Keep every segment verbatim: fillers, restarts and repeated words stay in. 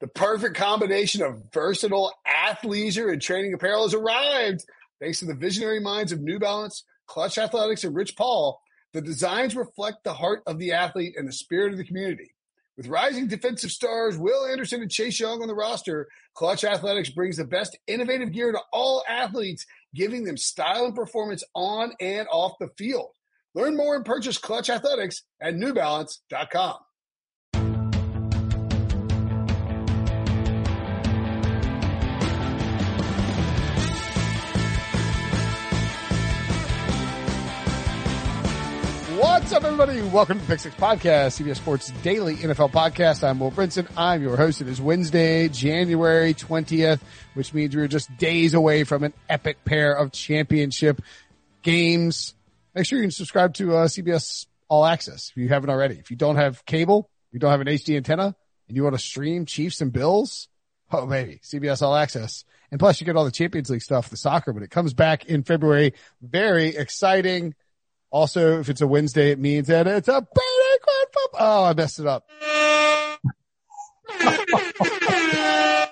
The perfect combination of versatile athleisure and training apparel has arrived. Thanks to the visionary minds of New Balance, Clutch Athletics, and Rich Paul, the designs reflect the heart of the athlete and the spirit of the community. With rising defensive stars Will Anderson and Chase Young on the roster, Clutch Athletics brings the best innovative gear to all athletes, giving them style and performance on and off the field. Learn more and purchase Clutch Athletics at new balance dot com. What's up, everybody? Welcome to the Pick Six Podcast, C B S Sports Daily N F L Podcast. I'm Will Brinson. I'm your host. It is Wednesday, January twentieth, which means we're just days away from an epic pair of championship games. Make sure you can subscribe to uh, C B S All Access if you haven't already. If you don't have cable, you don't have an H D antenna, and you want to stream Chiefs and Bills, oh, baby, C B S All Access. And plus, you get all the Champions League stuff, the soccer, but it comes back in February. Very exciting. Also, if it's a Wednesday, it means that it's a Brady Quad football. Oh, I messed it up. I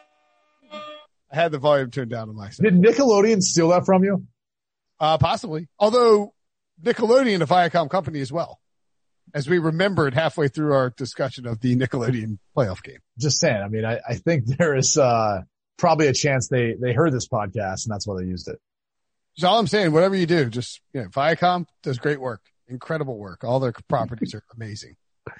had the volume turned down on my side. Did Nickelodeon steal that from you? Uh, possibly. Although Nickelodeon, a Viacom company as well, as we remembered halfway through our discussion of the Nickelodeon playoff game. Just saying. I mean, I, I think there is, uh, probably a chance they, they heard this podcast and that's why they used it. That's all I'm saying. Whatever you do, just, you know, Viacom does great work, incredible work. All their properties are amazing.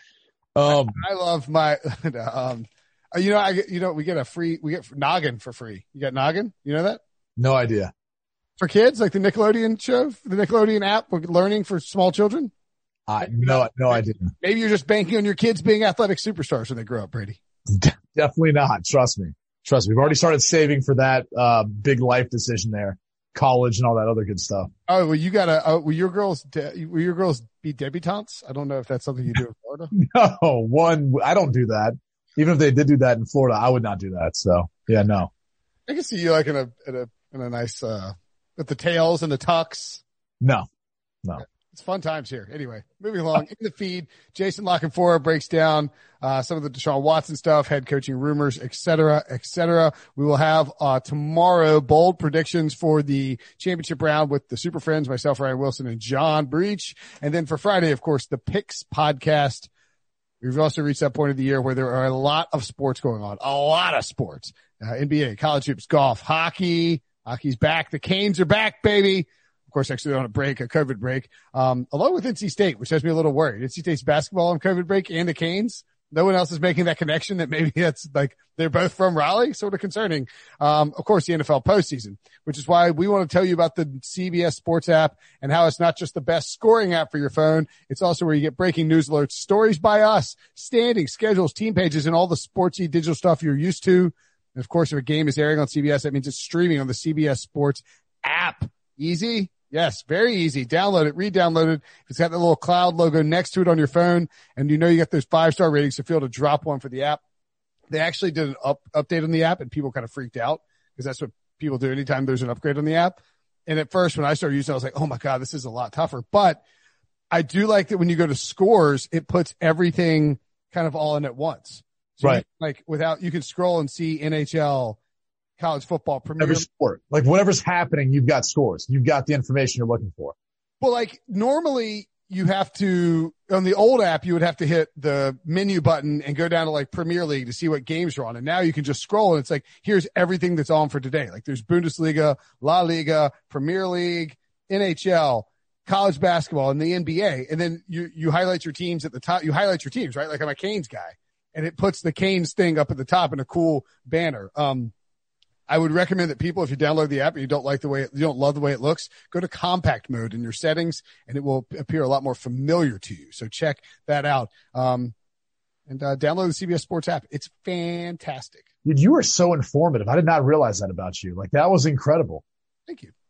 Um, I, I love my, um, you know, I get, you know, we get a free, we get Noggin for free. You got Noggin? You know that? No idea. For kids, like the Nickelodeon show, the Nickelodeon app, we're learning for small children. I no, no idea. Maybe you're just banking on your kids being athletic superstars when they grow up, Brady. Definitely not. Trust me. Trust me. We've already started saving for that, uh, big life decision there. College and all that other good stuff. Oh, well, you gotta, uh, will your girls, de- will your girls be debutantes? I don't know if that's something you do in Florida. No, one, I don't do that. Even if they did do that in Florida, I would not do that. So yeah, no. I can see you like in a, in a, in a nice, uh, with the tails and the tucks. No, no. It's fun times here. Anyway, moving along in the feed, Jason Lockenfora breaks down uh some of the Deshaun Watson stuff, head coaching rumors, et cetera, et cetera. We will have uh tomorrow bold predictions for the championship round with the Super Friends, myself, Ryan Wilson, and John Breach. And then for Friday, of course, the Picks podcast. We've also reached that point of the year where there are a lot of sports going on, a lot of sports. Uh, N B A, college hoops, golf, hockey. Hockey's back. The Canes are back, baby. Of course, actually on a break, a COVID break, um, along with N C State, which has me a little worried. N C State's basketball on COVID break and the Canes. No one else is making that connection that maybe that's like they're both from Raleigh, sort of concerning. Um, of course, the N F L postseason, which is why we want to tell you about the C B S Sports app and how it's not just the best scoring app for your phone. It's also where you get breaking news alerts, stories by us, standings, schedules, team pages, and all the sportsy digital stuff you're used to. And of course, if a game is airing on C B S, that means it's streaming on the C B S Sports app. Easy. Yes, very easy. Download it, re-download it. If it's got the little cloud logo next to it on your phone and you know you got those five-star ratings, so feel able to drop one for the app. They actually did an up, update on the app and people kind of freaked out because that's what people do anytime there's an upgrade on the app. And at first when I started using it, I was like, oh my God, this is a lot tougher. But I do like that when you go to scores, it puts everything kind of all in at once. So right. You, like without, you can scroll and see N H L, college football, Premier. Every sport. Like whatever's happening, you've got scores. You've got the information you're looking for. Well, like normally you have to, on the old app, you would have to hit the menu button and go down to like Premier League to see what games are on. And now you can just scroll and it's like, here's everything that's on for today. Like there's Bundesliga, La Liga, Premier League, N H L, college basketball, and the N B A. And then you, you highlight your teams at the top. You highlight your teams, right? Like I'm a Canes guy and it puts the Canes thing up at the top in a cool banner. Um, I would recommend that people, if you download the app and you don't like the way it, you don't love the way it looks, go to compact mode in your settings and it will appear a lot more familiar to you. So check that out. Um, and, uh, download the C B S Sports app. It's fantastic. Dude, you are so informative. I did not realize that about you. Like that was incredible. Thank you.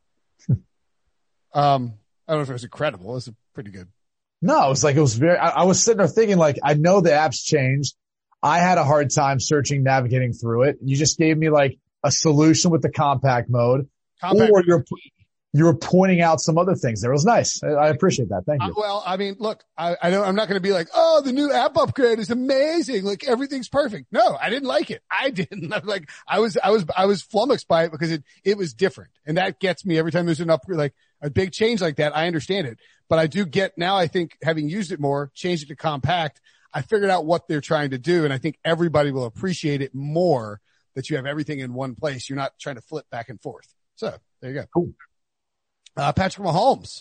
um, I don't know if it was incredible. It was pretty good. No, it was like, it was very, I, I was sitting there thinking like, I know the app's changed. I had a hard time searching, navigating through it. You just gave me like a solution with the compact mode. Compact or you're, you were pointing out some other things there. It was nice. I, I appreciate that. Thank you. Uh, well, I mean, look, I, I don't, I'm not going to be like, oh, the new app upgrade is amazing. Like everything's perfect. No, I didn't like it. I didn't like, I was, I was, I was flummoxed by it because it, it was different. And that gets me every time there's an upgrade, like a big change like that. I understand it, but I do get now, I think having used it more, changed it to compact, I figured out what they're trying to do. And I think everybody will appreciate it more that you have everything in one place. You're not trying to flip back and forth. So there you go. Cool. Uh, Patrick Mahomes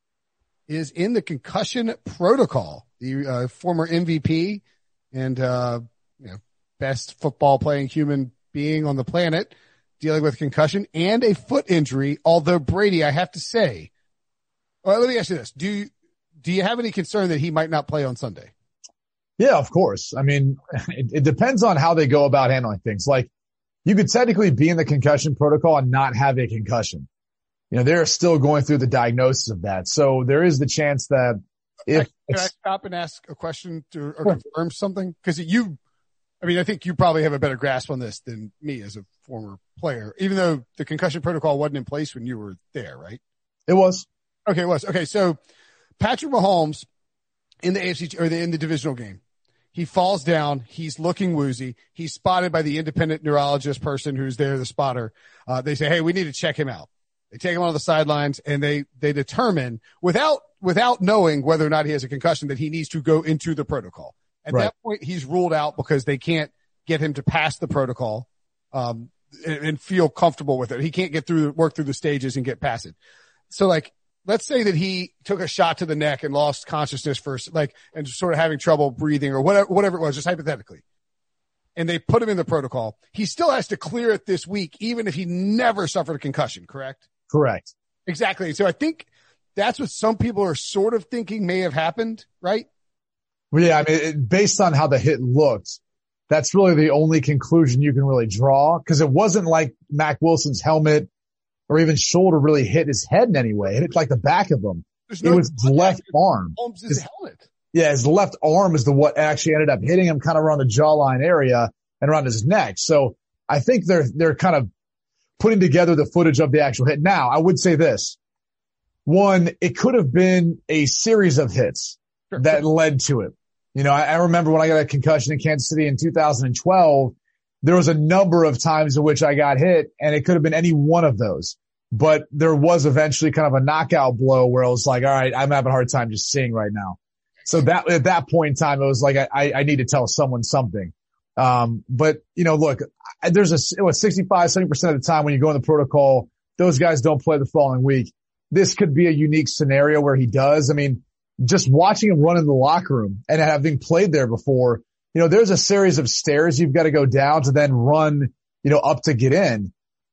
is in the concussion protocol. The uh, former M V P and uh, you know, best football playing human being on the planet dealing with concussion and a foot injury. Although Brady, I have to say, well, let me ask you this. Do you, do you have any concern that he might not play on Sunday? Yeah, of course. I mean, it, it depends on how they go about handling things. Like you could technically be in the concussion protocol and not have a concussion. You know, they're still going through the diagnosis of that. So there is the chance that if Can I stop and ask a question to or confirm something? Because you, I mean, I think you probably have a better grasp on this than me as a former player, even though the concussion protocol wasn't in place when you were there, right? It was. Okay, it was. Okay, so Patrick Mahomes in the A F C or the, in the divisional game, he falls down. He's looking woozy. He's spotted by the independent neurologist person who's there, the spotter. Uh, they say, hey, we need to check him out. They take him on the sidelines and they, they determine without, without knowing whether or not he has a concussion that he needs to go into the protocol. At right. that point, he's ruled out because they can't get him to pass the protocol, um, and, and feel comfortable with it. He can't get through, work through the stages and get past it. So like, let's say that he took a shot to the neck and lost consciousness first, like, and sort of having trouble breathing or whatever, whatever it was, just hypothetically. And they put him in the protocol. He still has to clear it this week, even if he never suffered a concussion, correct? Correct. Exactly. So I think that's what some people are sort of thinking may have happened, right? Well, yeah, I mean, it, based on how the hit looked, that's really the only conclusion you can really draw because it wasn't like Mac Wilson's helmet or even shoulder really hit his head in any way. It hit like the back of him. No, it was his left arm. Holmes' his helmet. Yeah, his left arm is the what actually ended up hitting him kind of around the jawline area and around his neck. So I think they're they're kind of putting together the footage of the actual hit. Now, I would say this. One, it could have been a series of hits sure. that led to it. You know, I, I remember when I got a concussion in Kansas City in two thousand twelve, there was a number of times in which I got hit, and it could have been any one of those. But there was eventually kind of a knockout blow where I was like, all right, I'm having a hard time just seeing right now. So that, at that point in time, it was like, I, I need to tell someone something. Um, but, you know, look, there's a, what, sixty-five, seventy percent of the time when you go in the protocol, those guys don't play the following week. This could be a unique scenario where he does. I mean, just watching him run in the locker room and having played there before, you know, there's a series of stairs you've got to go down to then run, you know, up to get in.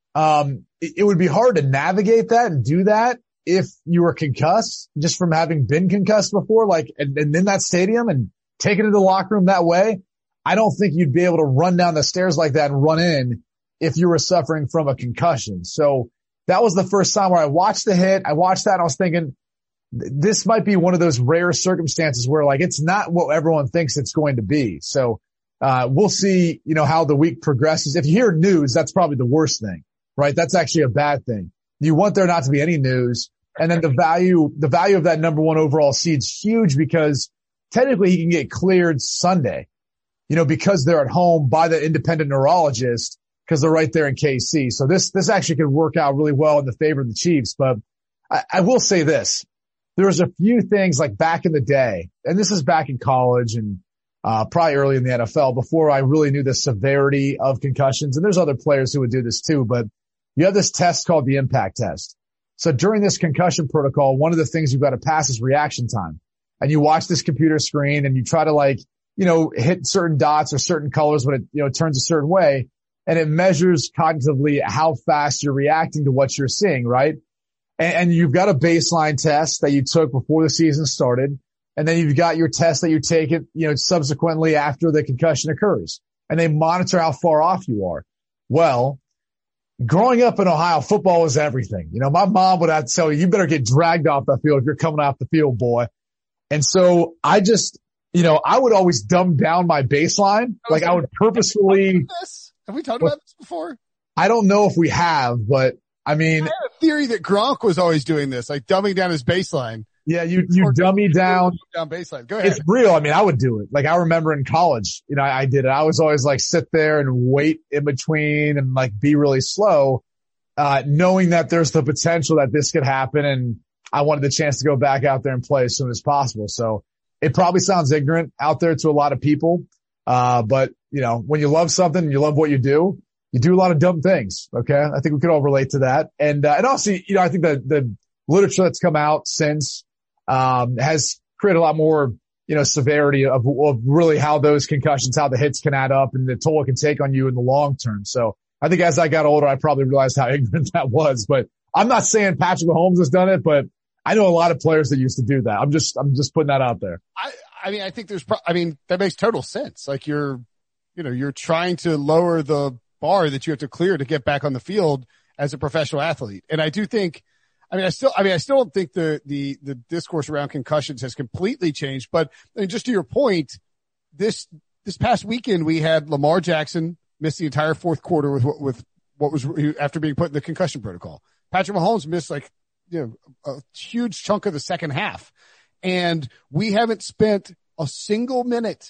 Um, it, it would be hard to navigate that and do that if you were concussed just from having been concussed before, like, and, and in that stadium and taking it to the locker room that way. I don't think you'd be able to run down the stairs like that and run in if you were suffering from a concussion. So that was the first time where I watched the hit. I watched that and I was thinking this might be one of those rare circumstances where like it's not what everyone thinks it's going to be. So, uh, we'll see, you know, how the week progresses. If you hear news, that's probably the worst thing, right? That's actually a bad thing. You want there not to be any news. And then the value, the value of that number one overall seed's huge because technically he can get cleared Sunday. You know, because they're at home by the independent neurologist because they're right there in K C. So this, this actually could work out really well in the favor of the Chiefs. But I, I will say this. There was a few things like back in the day, and this is back in college and, uh, probably early in the N F L before I really knew the severity of concussions. And there's other players who would do this too, but you have this test called the impact test. So during this concussion protocol, one of the things you've got to pass is reaction time. And you watch this computer screen and you try to like, you know, hit certain dots or certain colors when it, you know, turns a certain way. And it measures cognitively how fast you're reacting to what you're seeing, right? And, and you've got a baseline test that you took before the season started. And then you've got your test that you take it, you know, subsequently after the concussion occurs. And they monitor how far off you are. Well, growing up in Ohio, football was everything. You know, my mom would have to tell you, you better get dragged off the field if you're coming off the field, boy. And so I just, you know, I would always dumb down my baseline. Like I would purposefully. Have we talked about this before? I don't know if we have, but I mean, I have theory that Gronk was always doing this, like dumbing down his baseline. Yeah, you, you dummy down. Down baseline. Go ahead. It's real. I mean, I would do it. Like I remember in college, you know, I, I did it. I was always like sit there and wait in between and like be really slow, uh, knowing that there's the potential that this could happen. And I wanted the chance to go back out there and play as soon as possible. So it probably sounds ignorant out there to a lot of people. Uh, but you know, when you love something and you love what you do, you do a lot of dumb things. Okay. I think we could all relate to that. And, uh, and also, you know, I think that the literature that's come out since, um, has created a lot more, you know, severity of, of really how those concussions, how the hits can add up and the toll it can take on you in the long term. So I think as I got older, I probably realized how ignorant that was, but I'm not saying Patrick Mahomes has done it, but I know a lot of players that used to do that. I'm just, I'm just putting that out there. I, I mean, I think there's, pro- I mean, that makes total sense. Like you're, you know, you're trying to lower the bar that you have to clear to get back on the field as a professional athlete. And I do think, I mean, I still, I mean, I still don't think the, the, the discourse around concussions has completely changed, but I mean, just to your point, this, this past weekend, we had Lamar Jackson miss the entire fourth quarter with what, with what was after being put in the concussion protocol. Patrick Mahomes missed like, you know, a huge chunk of the second half. And we haven't spent a single minute,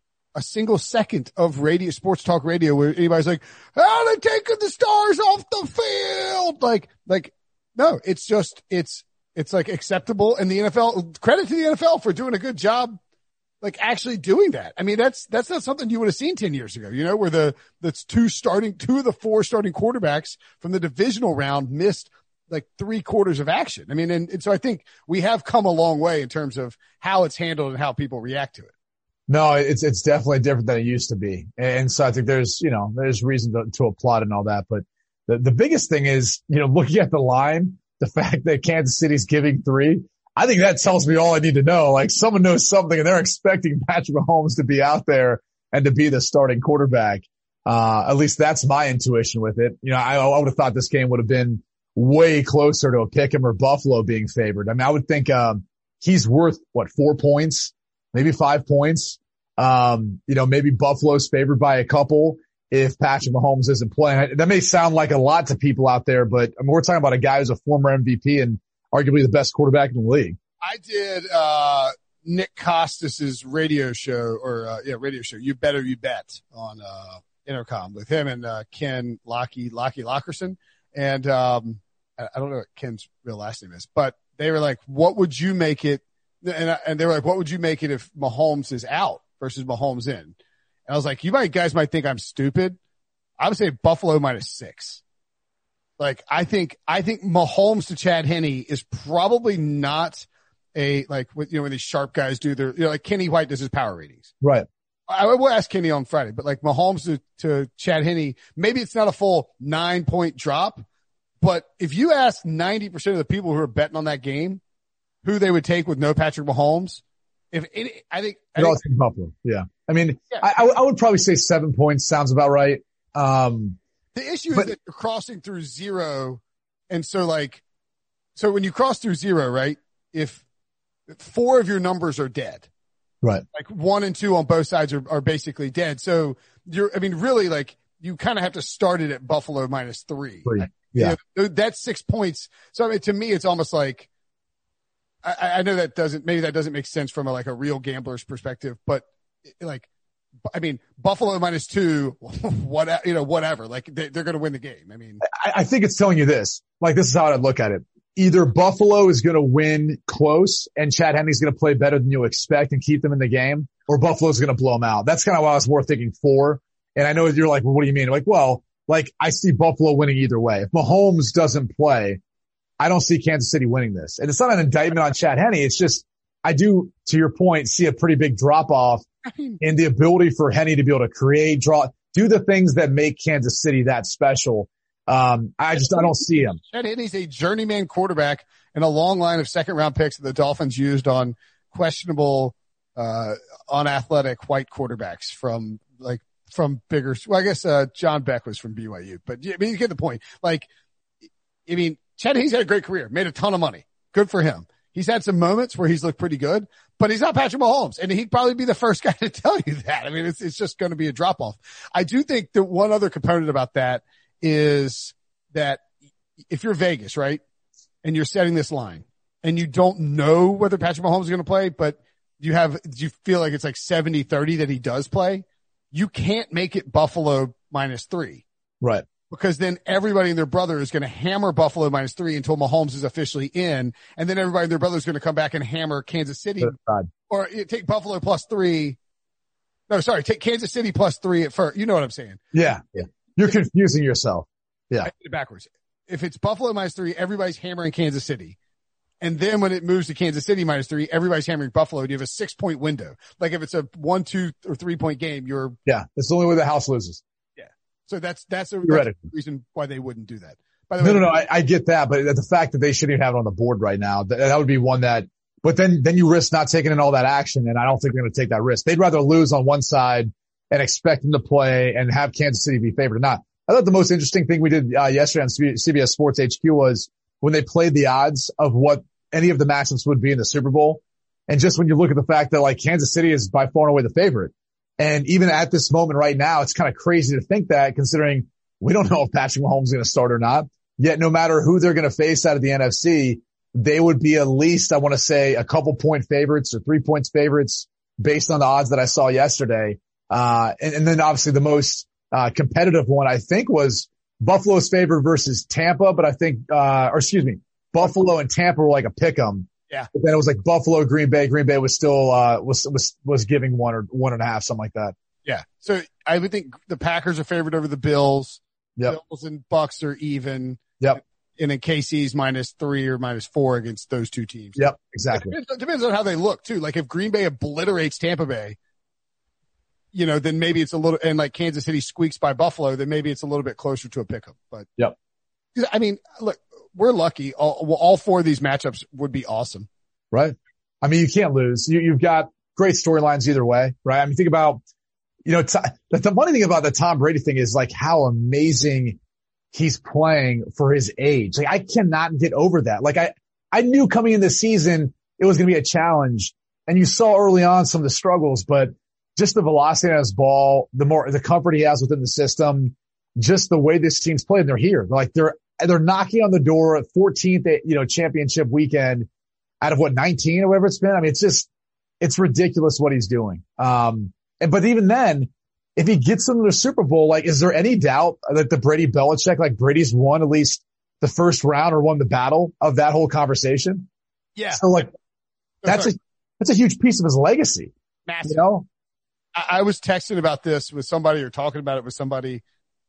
a single second of radio, sports talk radio where anybody's like, oh, they're taking the stars off the field. Like, like, no, it's just, it's, it's like acceptable. And the N F L, credit to the N F L for doing a good job, like actually doing that. I mean, that's, that's not something you would have seen ten years ago, you know, where the, that's two starting, two of the four starting quarterbacks from the divisional round missed like three quarters of action. I mean, and, and so I think we have come a long way in terms of how it's handled and how people react to it. No, it's, it's definitely different than it used to be. And so I think there's, you know, there's reason to, to applaud and all that. But the, the biggest thing is, you know, looking at the line, the fact that Kansas City's giving three, I think that tells me all I need to know. Like someone knows something and they're expecting Patrick Mahomes to be out there and to be the starting quarterback. Uh, at least that's my intuition with it. You know, I, I would have thought this game would have been way closer to a Pick'em or Buffalo being favored. I mean, I would think, um, he's worth what, four points, maybe five points. Um, you know, maybe Buffalo's favored by a couple if Patrick Mahomes isn't playing. That may sound like a lot to people out there, but I mean, we're talking about a guy who's a former M V P and arguably the best quarterback in the league. I did, uh, Nick Costas's radio show or, uh, yeah, radio show. You Better You Bet on, uh, Intercom with him and, uh, Ken Locky, Locky Lockerson. And, um, I don't know what Ken's real last name is, but they were like, what would you make it? And, I, and they were like, what would you make it if Mahomes is out versus Mahomes in? And I was like, you might, guys might think I'm stupid. I would say Buffalo minus six. Like, I think, I think Mahomes to Chad Henne is probably not a, like, you know, when these sharp guys do their, you know, like Kenny White does his power ratings. Right. I will ask Kenny on Friday, but like Mahomes to, to Chad Henne, maybe it's not a full nine point drop. But if you ask ninety percent of the people who are betting on that game who they would take with no Patrick Mahomes, if any, I think, I think, think Buffalo. Yeah. I mean, yeah. I, I would probably say seven points sounds about right. Um, the issue but, is that you're crossing through zero. And so like, so when you cross through zero, right? If four of your numbers are dead, right? Like one and two on both sides are, are basically dead. So you're, I mean, really like you kind of have to start it at Buffalo minus three. three. Yeah. You know, that's six points. So I mean, to me, it's almost like, I, I know that doesn't, maybe that doesn't make sense from a, like a real gambler's perspective, but like, I mean, Buffalo minus two, what, you know, whatever, like they, they're going to win the game. I mean, I, I think it's telling you this, like this is how I'd look at it. Either Buffalo is going to win close and Chad Henne's going to play better than you expect and keep them in the game, or Buffalo's going to blow them out. That's kind of why I was more thinking four. And I know you're like, well, what do you mean? I'm like, well, like I see Buffalo winning either way. If Mahomes doesn't play, I don't see Kansas City winning this. And it's not an indictment on Chad Henne. It's just, I do, to your point, see a pretty big drop off in the ability for Henne to be able to create, draw, do the things that make Kansas City that special. Um, I just, I don't see him. Chad Henne's a journeyman quarterback in a long line of second round picks that the Dolphins used on questionable, uh, unathletic white quarterbacks from like, from bigger, well, I guess, uh, John Beck was from B Y U, but I mean, you get the point. Like, I mean, Chad Henne's had a great career, made a ton of money. Good for him. He's had some moments where he's looked pretty good, but he's not Patrick Mahomes, and he'd probably be the first guy to tell you that. I mean, it's, it's just going to be a drop off. I do think that one other component about that is that if you're Vegas, right, and you're setting this line and you don't know whether Patrick Mahomes is going to play, but you have, you feel like it's like seventy thirty that he does play, you can't make it Buffalo minus three. Right. Because then everybody and their brother is going to hammer Buffalo minus three until Mahomes is officially in. And then everybody and their brother is going to come back and hammer Kansas City or you take Buffalo plus three. No, sorry. Take Kansas City plus three at first. You know what I'm saying? Yeah. Yeah. You're confusing yourself. Yeah. I did it backwards. If it's Buffalo minus three, everybody's hammering Kansas City. And then when it moves to Kansas City minus three, everybody's hammering Buffalo. And you have a six point window. Like if it's a one, two or three point game, you're. Yeah. It's the only way the house loses. So that's, that's a, that's a reason why they wouldn't do that. By the no, way, no, no, I, I get that, but the fact that they shouldn't even have it on the board right now, that, that would be one that, but then, then you risk not taking in all that action, and I don't think they're going to take that risk. They'd rather lose on one side and expect them to play and have Kansas City be favored or not. I thought the most interesting thing we did uh, yesterday on C B S Sports H Q was when they played the odds of what any of the matchups would be in the Super Bowl. And just when you look at the fact that like Kansas City is by far and away the favorite. And even at this moment right now, it's kind of crazy to think that considering we don't know if Patrick Mahomes is going to start or not. Yet no matter who they're going to face out of the N F C, they would be at least, I want to say, a couple point favorites or three points favorites based on the odds that I saw yesterday. Uh, and, and then obviously the most, uh, competitive one I think was Buffalo's favorite versus Tampa, but I think, uh, or excuse me, Buffalo and Tampa were like a pick 'em. Yeah. But then it was like Buffalo, Green Bay. Green Bay was still, uh, was, was, was giving one or one and a half, something like that. Yeah. So I would think the Packers are favored over the Bills. Yep. Bills and Bucks are even. Yep. And then K C's minus three or minus four against those two teams. Yep. Exactly. It depends, it depends on how they look too. Like if Green Bay obliterates Tampa Bay, you know, then maybe it's a little, and like Kansas City squeaks by Buffalo, then maybe it's a little bit closer to a pick 'em. But yep. I mean, look, we're lucky. All, all four of these matchups would be awesome. Right. I mean, you can't lose. You, you've got great storylines either way, right? I mean, think about, you know, t- the, the funny thing about the Tom Brady thing is like how amazing he's playing for his age. Like I cannot get over that. Like I, I knew coming in this season, it was going to be a challenge, and you saw early on some of the struggles, but just the velocity on his ball, the more, the comfort he has within the system, just the way this team's played, they're here. Like they're, they're knocking on the door at fourteenth, you know, championship weekend out of what, nineteen or whatever it's been. I mean, it's just, it's ridiculous what he's doing. Um, and, but even then, if he gets them to the Super Bowl, like, is there any doubt that the Brady Belichick, like Brady's won at least the first round or won the battle of that whole conversation? Yeah. So like, that's a, that's a huge piece of his legacy. Massive. You know? I, I was texting about this with somebody or talking about it with somebody,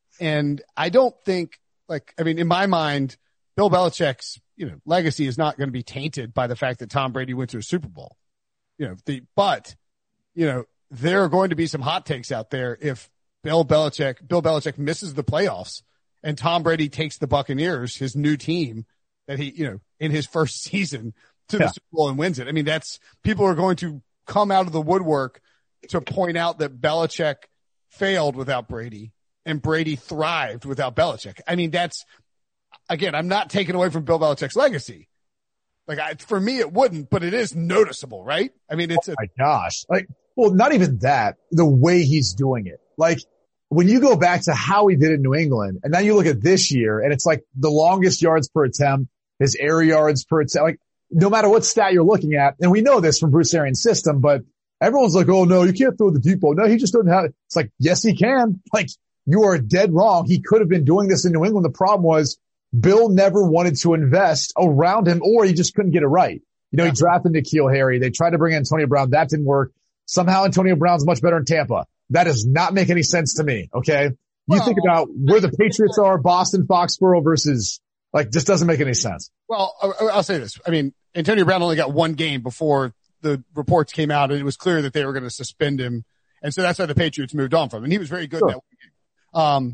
and I don't think, like, I mean, in my mind, Bill Belichick's, you know, legacy is not going to be tainted by the fact that Tom Brady went to a Super Bowl. You know, the, but, you know, there are going to be some hot takes out there if Bill Belichick, Bill Belichick misses the playoffs and Tom Brady takes the Buccaneers, his new team that he, you know, in his first season to yeah. the Super Bowl and wins it. I mean, that's, people are going to come out of the woodwork to point out that Belichick failed without Brady and Brady thrived without Belichick. I mean, that's, again, I'm not taking away from Bill Belichick's legacy. Like, I, for me, it wouldn't, but it is noticeable, right? I mean, it's oh a, my gosh. Like, well, not even that, the way he's doing it. Like, when you go back to how he did it in New England, and then you look at this year, and it's like the longest yards per attempt, his air yards per attempt, like, no matter what stat you're looking at, and we know this from Bruce Arians' system, but everyone's like, oh no, you can't throw the deep ball. No, he just doesn't have it. It's like, yes, he can. Like, you are dead wrong. He could have been doing this in New England. The problem was Bill never wanted to invest around him, or he just couldn't get it right. You know, yeah. He drafted N'Keal Harry. They tried to bring Antonio Brown. That didn't work. Somehow Antonio Brown's much better in Tampa. That does not make any sense to me. Okay. You well, think about where the Patriots are, Boston, Foxborough versus, like, just doesn't make any sense. Well, I'll say this. I mean, Antonio Brown only got one game before the reports came out, and it was clear that they were going to suspend him. And so that's why the Patriots moved on from him. And he was very good sure. in that game. Um,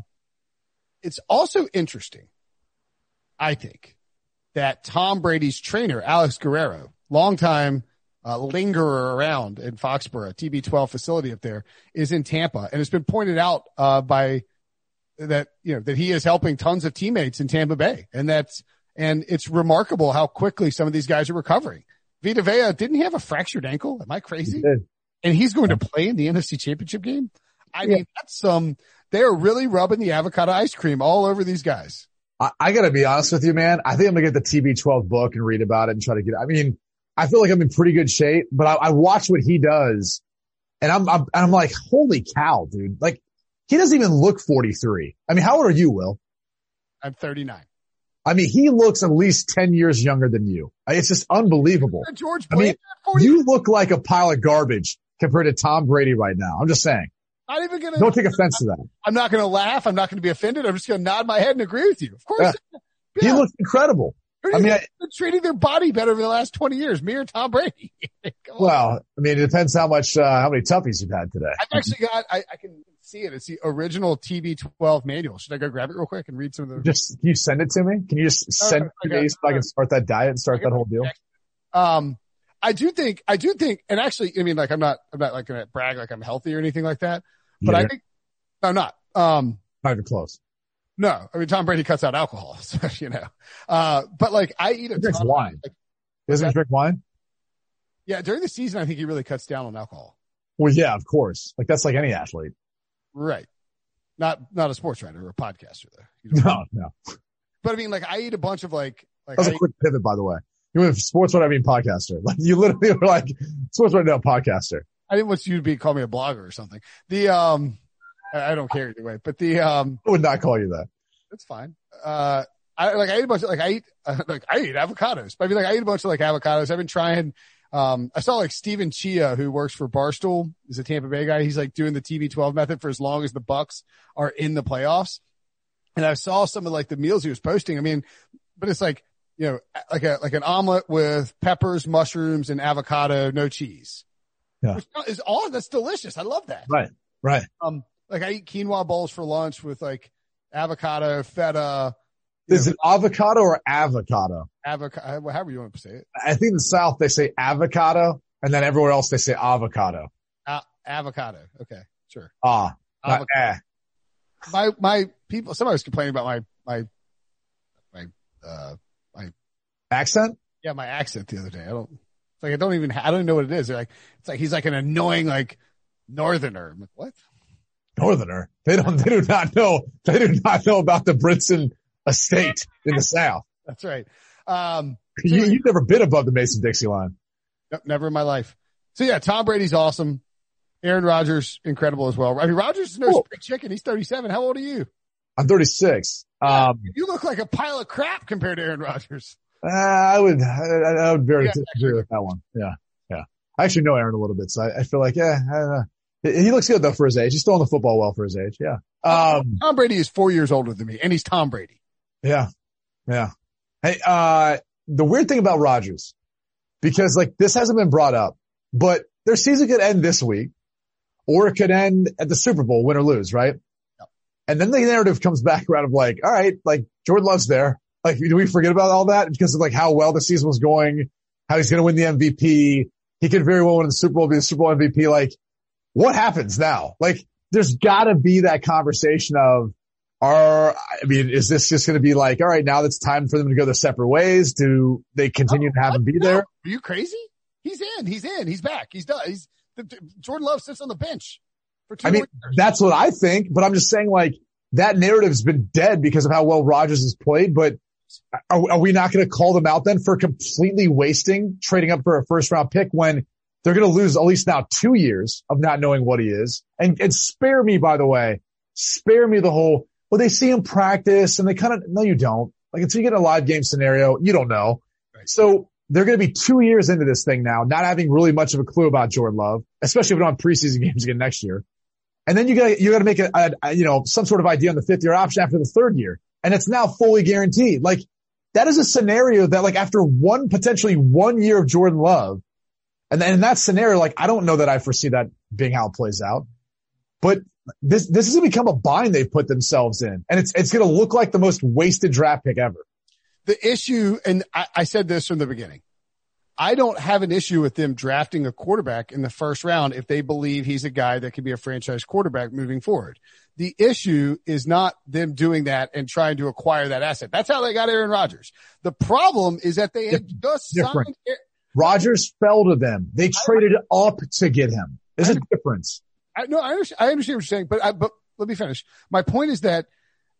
it's also interesting, I think, that Tom Brady's trainer, Alex Guerrero, longtime uh, lingerer around in Foxborough, T B twelve facility up there, is in Tampa. And it's been pointed out uh, by that, you know, that he is helping tons of teammates in Tampa Bay. And that's, and it's remarkable how quickly some of these guys are recovering. Vita Vea, didn't he have a fractured ankle? Am I crazy? He and he's going to play in the N F C Championship game? I yeah. mean, that's some, um, they're really rubbing the avocado ice cream all over these guys. I, I got to be honest with you, man. I think I'm gonna get the T B twelve book and read about it and try to get. I mean, I feel like I'm in pretty good shape, but I, I watch what he does, and I'm, I'm I'm like, holy cow, dude! Like, he doesn't even look forty-three. I mean, how old are you, Will? I'm thirty-nine. I mean, he looks at least ten years younger than you. It's just unbelievable. George I mean, you look like a pile of garbage compared to Tom Brady right now. I'm just saying. Not even gonna. Don't take offense to that. I'm not gonna laugh. I'm not gonna be offended. I'm just gonna nod my head and agree with you. Of course. Yeah. Yeah. He looks incredible. I mean, I, been treating their body better over the last twenty years. Me or Tom Brady. Well, I mean, it depends how much, uh, how many toughies you've had today. I've actually got, I, I can see it. It's the original T B twelve manual. Should I go grab it real quick and read some of the? Just, can you send it to me? Can you just no, send no, it to me so I can start that diet and start that whole deal? Um, I do think, I do think, and actually, I mean, like, I'm not, I'm not like going to brag like I'm healthy or anything like that, but yeah. I think, no, I'm not. Um, not even close. No, I mean, Tom Brady cuts out alcohol, so, you know, uh, but like I eat a he drinks ton wine. Like, Doesn't he drink wine? Yeah. During the season, I think he really cuts down on alcohol. Well, yeah, of course. Like that's like any athlete. Right. Not, not a sports writer or a podcaster though. No, no. But I mean, like I eat a bunch of like, like that was I a quick eat, pivot, by the way. You went sports writer, I mean podcaster. Like you literally were like sports writer, no podcaster. I didn't want you to be, call me a blogger or something. The, um, I don't care either way, but the, um, I would not call you that. That's fine. Uh, I, like I eat a bunch of, like I eat, uh, like I eat avocados, but I mean, like I eat a bunch of like avocados. I've been trying, um, I saw like Steven Chia, who works for Barstool, is a Tampa Bay guy. He's like doing the T B twelve method for as long as the Bucks are in the playoffs. And I saw some of like the meals he was posting. I mean, but it's like, you know, like a, like an omelet with peppers, mushrooms, and avocado, no cheese. Yeah. Which is all, that's delicious. I love that. Right. Right. Um, like I eat quinoa bowls for lunch with like avocado, feta. Is know, it avocado or avocado? Avocado, however you want to say it. I think in the South they say avocado, and then everywhere else they say avocado. Uh, avocado. Okay, sure. Ah, avocado. Eh. My my people. Somebody was complaining about my my my uh my accent. Yeah, my accent the other day. I don't. It's like I don't even. I don't even know what it is. They're like, it's like he's like an annoying like northerner. I'm like, what? Northerner? They don't. They do not know. They do not know about the Brinson estate in the South. That's right. Um, you, you've never been above the Mason-Dixie line. No, never in my life. So yeah, Tom Brady's awesome. Aaron Rodgers, incredible as well. I mean, Rodgers is no cool. spring chicken. He's thirty-seven. How old are you? I'm thirty-six. Um, you look like a pile of crap compared to Aaron Rodgers. Uh, I would, I, I would very disagree with that one. Yeah. Yeah. I actually know Aaron a little bit, so I, I feel like, yeah, I don't know. He looks good though for his age. He's throwing the football well for his age. Yeah. Um, Tom Brady is four years older than me, and he's Tom Brady. Yeah. Yeah. Hey, uh, the weird thing about Rodgers, because like this hasn't been brought up, but their season could end this week, or it could end at the Super Bowl, win or lose, right? Yep. And then the narrative comes back around of like, all right, like Jordan Love's there. Like, do we forget about all that because of like how well the season was going, how he's going to win the M V P? He could very well win the Super Bowl, be the Super Bowl M V P. Like, what happens now? Like, there's gotta be that conversation of, are, I mean, is this just going to be like, all right, now it's time for them to go their separate ways? Do they continue oh, to have what? him be no. there? Are you crazy? He's in, he's in, he's back. He's done. He's, the, the, Jordan Love sits on the bench for two I mean, years. That's what I think, but I'm just saying like that narrative's been dead because of how well Rodgers has played, but are, are we not going to call them out then for completely wasting trading up for a first round pick when they're going to lose at least now two years of not knowing what he is? And, and spare me, by the way, spare me the whole, well, they see him practice and they kind of, no, you don't. Like until you get in a live game scenario, you don't know. Right. So they're going to be two years into this thing now, not having really much of a clue about Jordan Love, especially if we don't have preseason games again next year. And then you got, you got to make a, a, a, you know, some sort of idea on the fifth year option after the third year. And it's now fully guaranteed. Like that is a scenario that like after one, potentially one year of Jordan Love, and then in that scenario, like I don't know that I foresee that being how it plays out, but this, this is going to become a bind they've put themselves in. And it's, it's going to look like the most wasted draft pick ever. The issue, and I, I said this from the beginning, I don't have an issue with them drafting a quarterback in the first round if they believe he's a guy that can be a franchise quarterback moving forward. The issue is not them doing that and trying to acquire that asset. That's how they got Aaron Rodgers. The problem is that they had just Different. signed. Rodgers fell to them. They traded up to get him. There's a difference. I, no, I understand, I understand what you're saying, but I, but let me finish. My point is that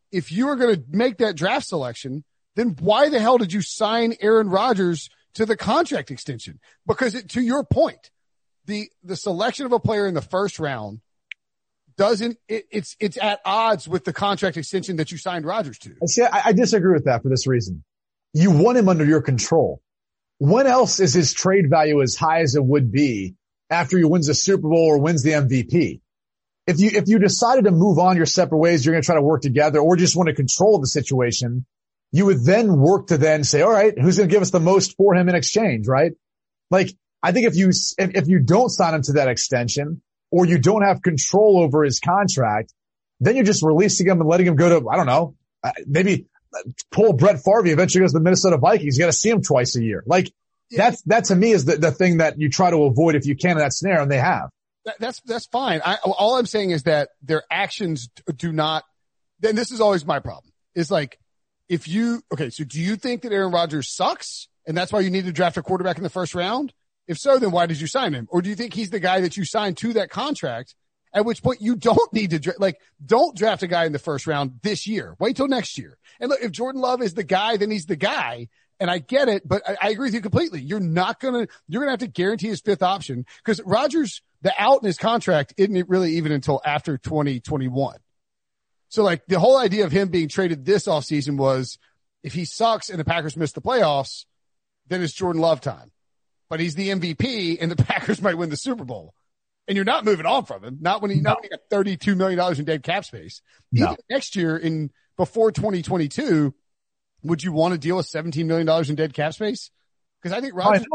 if you were going to make that draft selection, then why the hell did you sign Aaron Rodgers to the contract extension? Because it, to your point, the, the selection of a player in the first round doesn't, it, it's, it's at odds with the contract extension that you signed Rodgers to. See, I, I disagree with that for this reason. You want him under your control. When else is his trade value as high as it would be after he wins the Super Bowl or wins the M V P? If you, if you decided to move on your separate ways, you're going to try to work together or just want to control the situation, you would then work to then say, all right, who's going to give us the most for him in exchange, right? Like, I think if you, if, if you don't sign him to that extension or you don't have control over his contract, then you're just releasing him and letting him go to, I don't know, uh, maybe pull Brett Favre eventually goes to the Minnesota Vikings. You got to see him twice a year. Like, yeah. that's, that to me is the, the thing that you try to avoid if you can in that scenario, and they have. That, that's, that's fine. I, all I'm saying is that their actions do not, then this is always my problem. Is like, if you, okay, so do you think that Aaron Rodgers sucks and that's why you need to draft a quarterback in the first round? If so, then why did you sign him? Or do you think he's the guy that you signed to that contract, at which point you don't need to, dra- like, don't draft a guy in the first round this year. Wait till next year. And look, if Jordan Love is the guy, then he's the guy. And I get it, but I, I agree with you completely. You're not gonna, you're gonna have to guarantee his fifth option because Rodgers, the out in his contract isn't really even until after twenty twenty-one. So like the whole idea of him being traded this offseason was if he sucks and the Packers miss the playoffs, then it's Jordan Love time. But he's the M V P and the Packers might win the Super Bowl. And you're not moving on from him. Not when he, no. not when he got thirty-two million dollars in dead cap space. No. Even next year in before twenty twenty-two, would you want to deal with seventeen million dollars in dead cap space? Because I think Rodgers.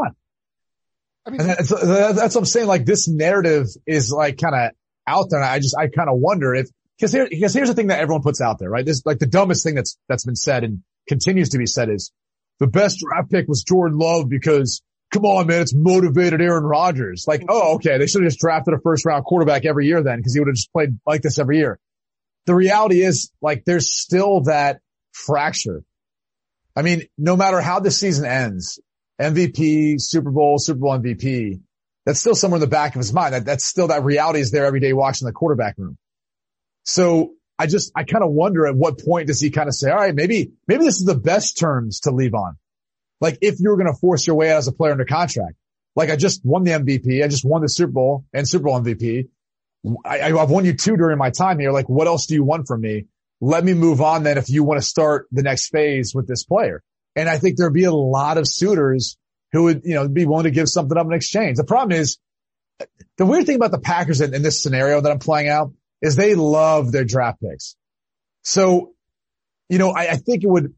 I mean, that's, that's what I'm saying. Like this narrative is like kind of out there. And I just, I kind of wonder if, because here, because here's the thing that everyone puts out there, right? This, like the dumbest thing that's, that's been said and continues to be said is the best draft pick was Jordan Love because come on, man, it's motivated Aaron Rodgers. Like, oh, okay. They should have just drafted a first round quarterback every year then because he would have just played like this every year. The reality is like there's still that fracture. I mean, no matter how the season ends, M V P, Super Bowl, Super Bowl M V P, that's still somewhere in the back of his mind. That, that's still, that reality is there every day watching the quarterback room. So I just, I kind of wonder at what point does he kind of say, all right, maybe, maybe this is the best terms to leave on. Like if you were going to force your way out as a player under contract, like I just won the M V P, I just won the Super Bowl and Super Bowl M V P. I, I've won you two during my time here. Like what else do you want from me? Let me move on then if you want to start the next phase with this player. And I think there'd be a lot of suitors who would, you know, be willing to give something up in exchange. The problem is the weird thing about the Packers in, in this scenario that I'm playing out is they love their draft picks. So, you know, I, I think it would,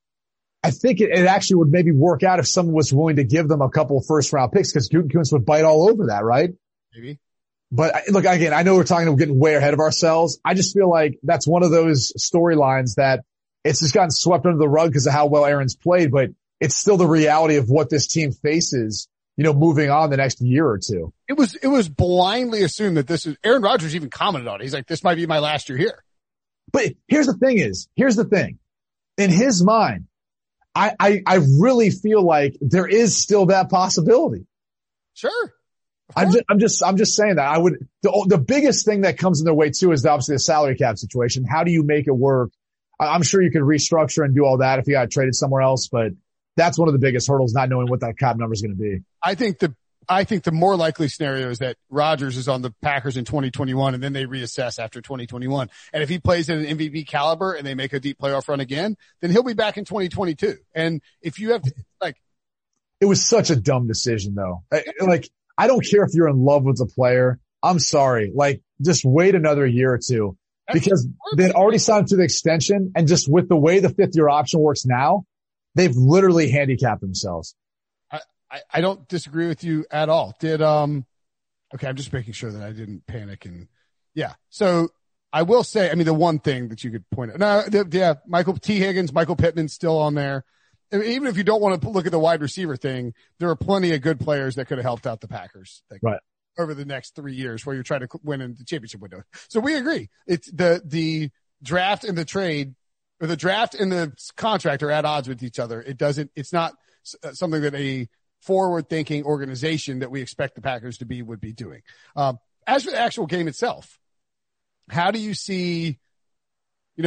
I think it, it actually would maybe work out if someone was willing to give them a couple of first round picks because Gutekunst would bite all over that, right? Maybe. But look, again, I know we're talking, we're getting way ahead of ourselves. I just feel like that's one of those storylines that it's just gotten swept under the rug because of how well Aaron's played, but it's still the reality of what this team faces, you know, moving on the next year or two. It was, it was blindly assumed that this is, Aaron Rodgers even commented on it. He's like, this might be my last year here. But here's the thing is, here's the thing. In his mind, I, I, I really feel like there is still that possibility. Sure. I'm just, I'm just, I'm just saying that I would, the, the biggest thing that comes in their way too is obviously the salary cap situation. How do you make it work? I'm sure you could restructure and do all that if you got traded somewhere else, but that's one of the biggest hurdles, not knowing what that cap number is going to be. I think the, I think the more likely scenario is that Rodgers is on the Packers in twenty twenty-one and then they reassess after twenty twenty-one. And if he plays at an M V P caliber and they make a deep playoff run again, then he'll be back in twenty twenty-two. And if you have to, like, it was such a dumb decision though. Like, I don't care if you're in love with the player. I'm sorry. Like, just wait another year or two because they'd already signed to the extension. And just with the way the fifth year option works now, they've literally handicapped themselves. I, I, I don't disagree with you at all. Did, um, okay. I'm just making sure that I didn't panic and yeah. So I will say, I mean, the one thing that you could point out, no, the, yeah, Michael T. Higgins, Michael Pittman's still on there. I mean, even if you don't want to look at the wide receiver thing, there are plenty of good players that could have helped out the Packers like, right. over the next three years where you're trying to win in the championship window. So we agree. It's the, the draft and the trade or the draft and the contract are at odds with each other. It doesn't, it's not something that a forward thinking organization that we expect the Packers to be would be doing. Um, as for the actual game itself, how do you see, you know,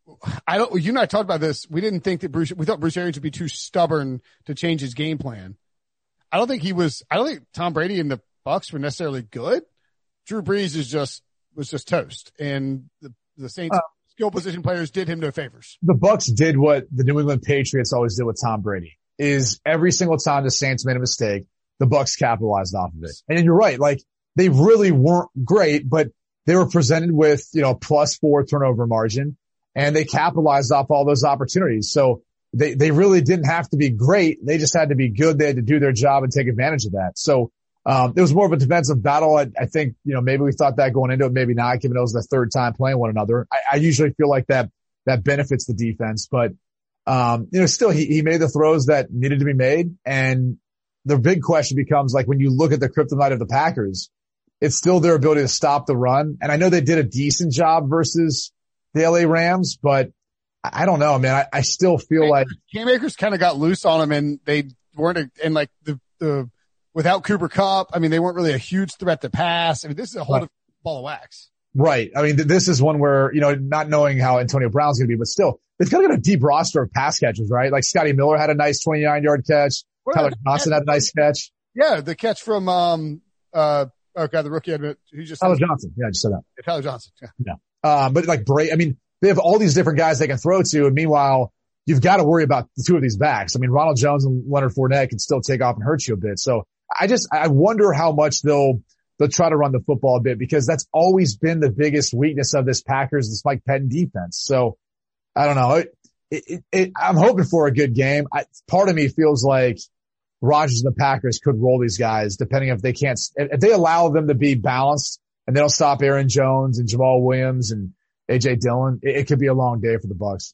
I don't, you and I talked about this. We didn't think that Bruce, we thought Bruce Arians would be too stubborn to change his game plan. I don't think he was, I don't think Tom Brady and the Bucs were necessarily good. Drew Brees is just, was just toast. And the, the Saints uh, skill position players did him no favors. The Bucs did what the New England Patriots always did with Tom Brady, is every single time the Saints made a mistake, the Bucs capitalized off of it. And you're right. Like, they really weren't great, but they were presented with, you know, plus four turnover margin, and they capitalized off all those opportunities. So they, they really didn't have to be great. They just had to be good. They had to do their job and take advantage of that. So, um, it was more of a defensive battle. I, I think, you know, maybe we thought that going into it, maybe not, given it was the third time playing one another. I, I usually feel like that, that benefits the defense, but, um, you know, still he, he made the throws that needed to be made. And the big question becomes, like, when you look at the kryptonite of the Packers, it's still their ability to stop the run. And I know they did a decent job versus the L A Rams, but I don't know, man. I, I still feel Cam like Cam Akers kind of got loose on them, and they weren't, a, and like the, the, without Cooper Kupp, I mean, they weren't really a huge threat to pass. I mean, this is a whole right. ball of wax. Right. I mean, th- this is one where, you know, not knowing how Antonio Brown's going to be, but still, it's kind of got a deep roster of pass catchers, right? Like Scotty Miller had a nice twenty-nine yard catch. What Tyler Johnson had a nice catch. Yeah. The catch from, um, uh, oh God, the rookie, who just Tyler Johnson. Yeah, I just said that. Yeah, Tyler Johnson. Yeah. Yeah. Um, but like Bray, I mean, they have all these different guys they can throw to, and meanwhile, you've got to worry about the two of these backs. I mean, Ronald Jones and Leonard Fournette can still take off and hurt you a bit. So I just, I wonder how much they'll, they'll try to run the football a bit, because that's always been the biggest weakness of this Packers, this Mike Pettin defense. So I don't know. It, it, it, I'm hoping for a good game. I, part of me feels like Rodgers and the Packers could roll these guys, depending if they can't, if they allow them to be balanced and they don't stop Aaron Jones and Jamal Williams and A J Dillon, it, it could be a long day for the Bucs.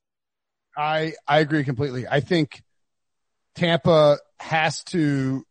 I, I agree completely. I think Tampa has to,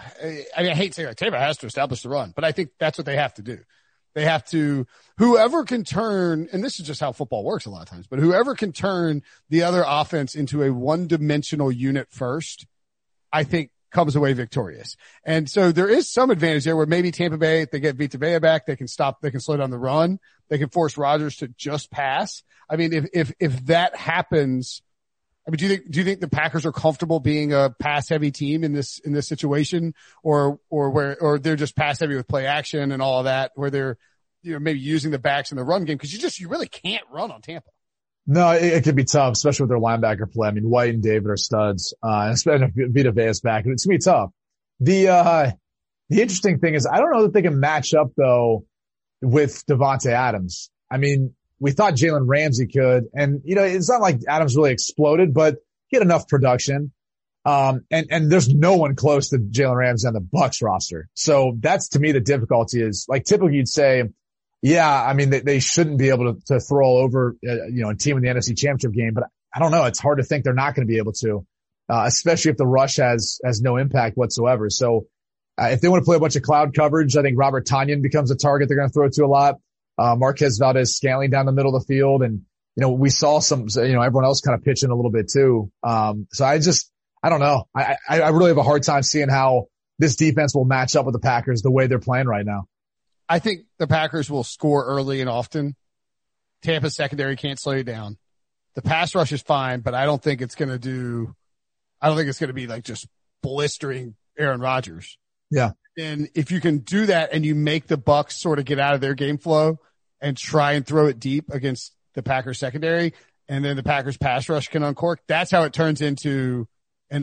I mean, I hate saying like Tampa has to establish the run, but I think that's what they have to do. They have to, whoever can turn, and this is just how football works a lot of times, but whoever can turn the other offense into a one-dimensional unit first, I think comes away victorious. And so there is some advantage there where maybe Tampa Bay, if they get Vita Vea back, they can stop, they can slow down the run. They can force Rodgers to just pass. I mean, if, if, if that happens, I mean, do you think, do you think the Packers are comfortable being a pass heavy team in this, in this situation, or, or where, or they're just pass heavy with play action and all of that, where they're, you know, maybe using the backs in the run game? Cause you just, you really can't run on Tampa. No, it, it could be tough, especially with their linebacker play. I mean, White and David are studs, uh, especially if Vita Vea's back, and it's gonna be tough. The, uh, the interesting thing is I don't know that they can match up though with Devontae Adams. I mean, we thought Jalen Ramsey could, and you know, it's not like Adams really exploded, but he had enough production. Um, and, and there's no one close to Jalen Ramsey on the Bucs roster. So that's, to me, the difficulty is, like, typically you'd say, yeah, I mean, they, they shouldn't be able to, to throw all over, uh, you know, a team in the N F C Championship game, but I don't know. It's hard to think they're not going to be able to, uh, especially if the rush has, has no impact whatsoever. So, uh, if they want to play a bunch of cloud coverage, I think Robert Tonyan becomes a target they're going to throw to a lot. Uh, Marquez Valdez-Scantling down the middle of the field. And, you know, we saw some, you know, everyone else kind of pitching a little bit too. Um, so I just, I don't know. I, I, I really have a hard time seeing how this defense will match up with the Packers the way they're playing right now. I think the Packers will score early and often. Tampa's secondary can't slow you down. The pass rush is fine, but I don't think it's going to do, I don't think it's going to be like just blistering Aaron Rodgers. Yeah. And if you can do that and you make the Bucs sort of get out of their game flow and try and throw it deep against the Packers secondary, and then the Packers pass rush can uncork, that's how it turns into an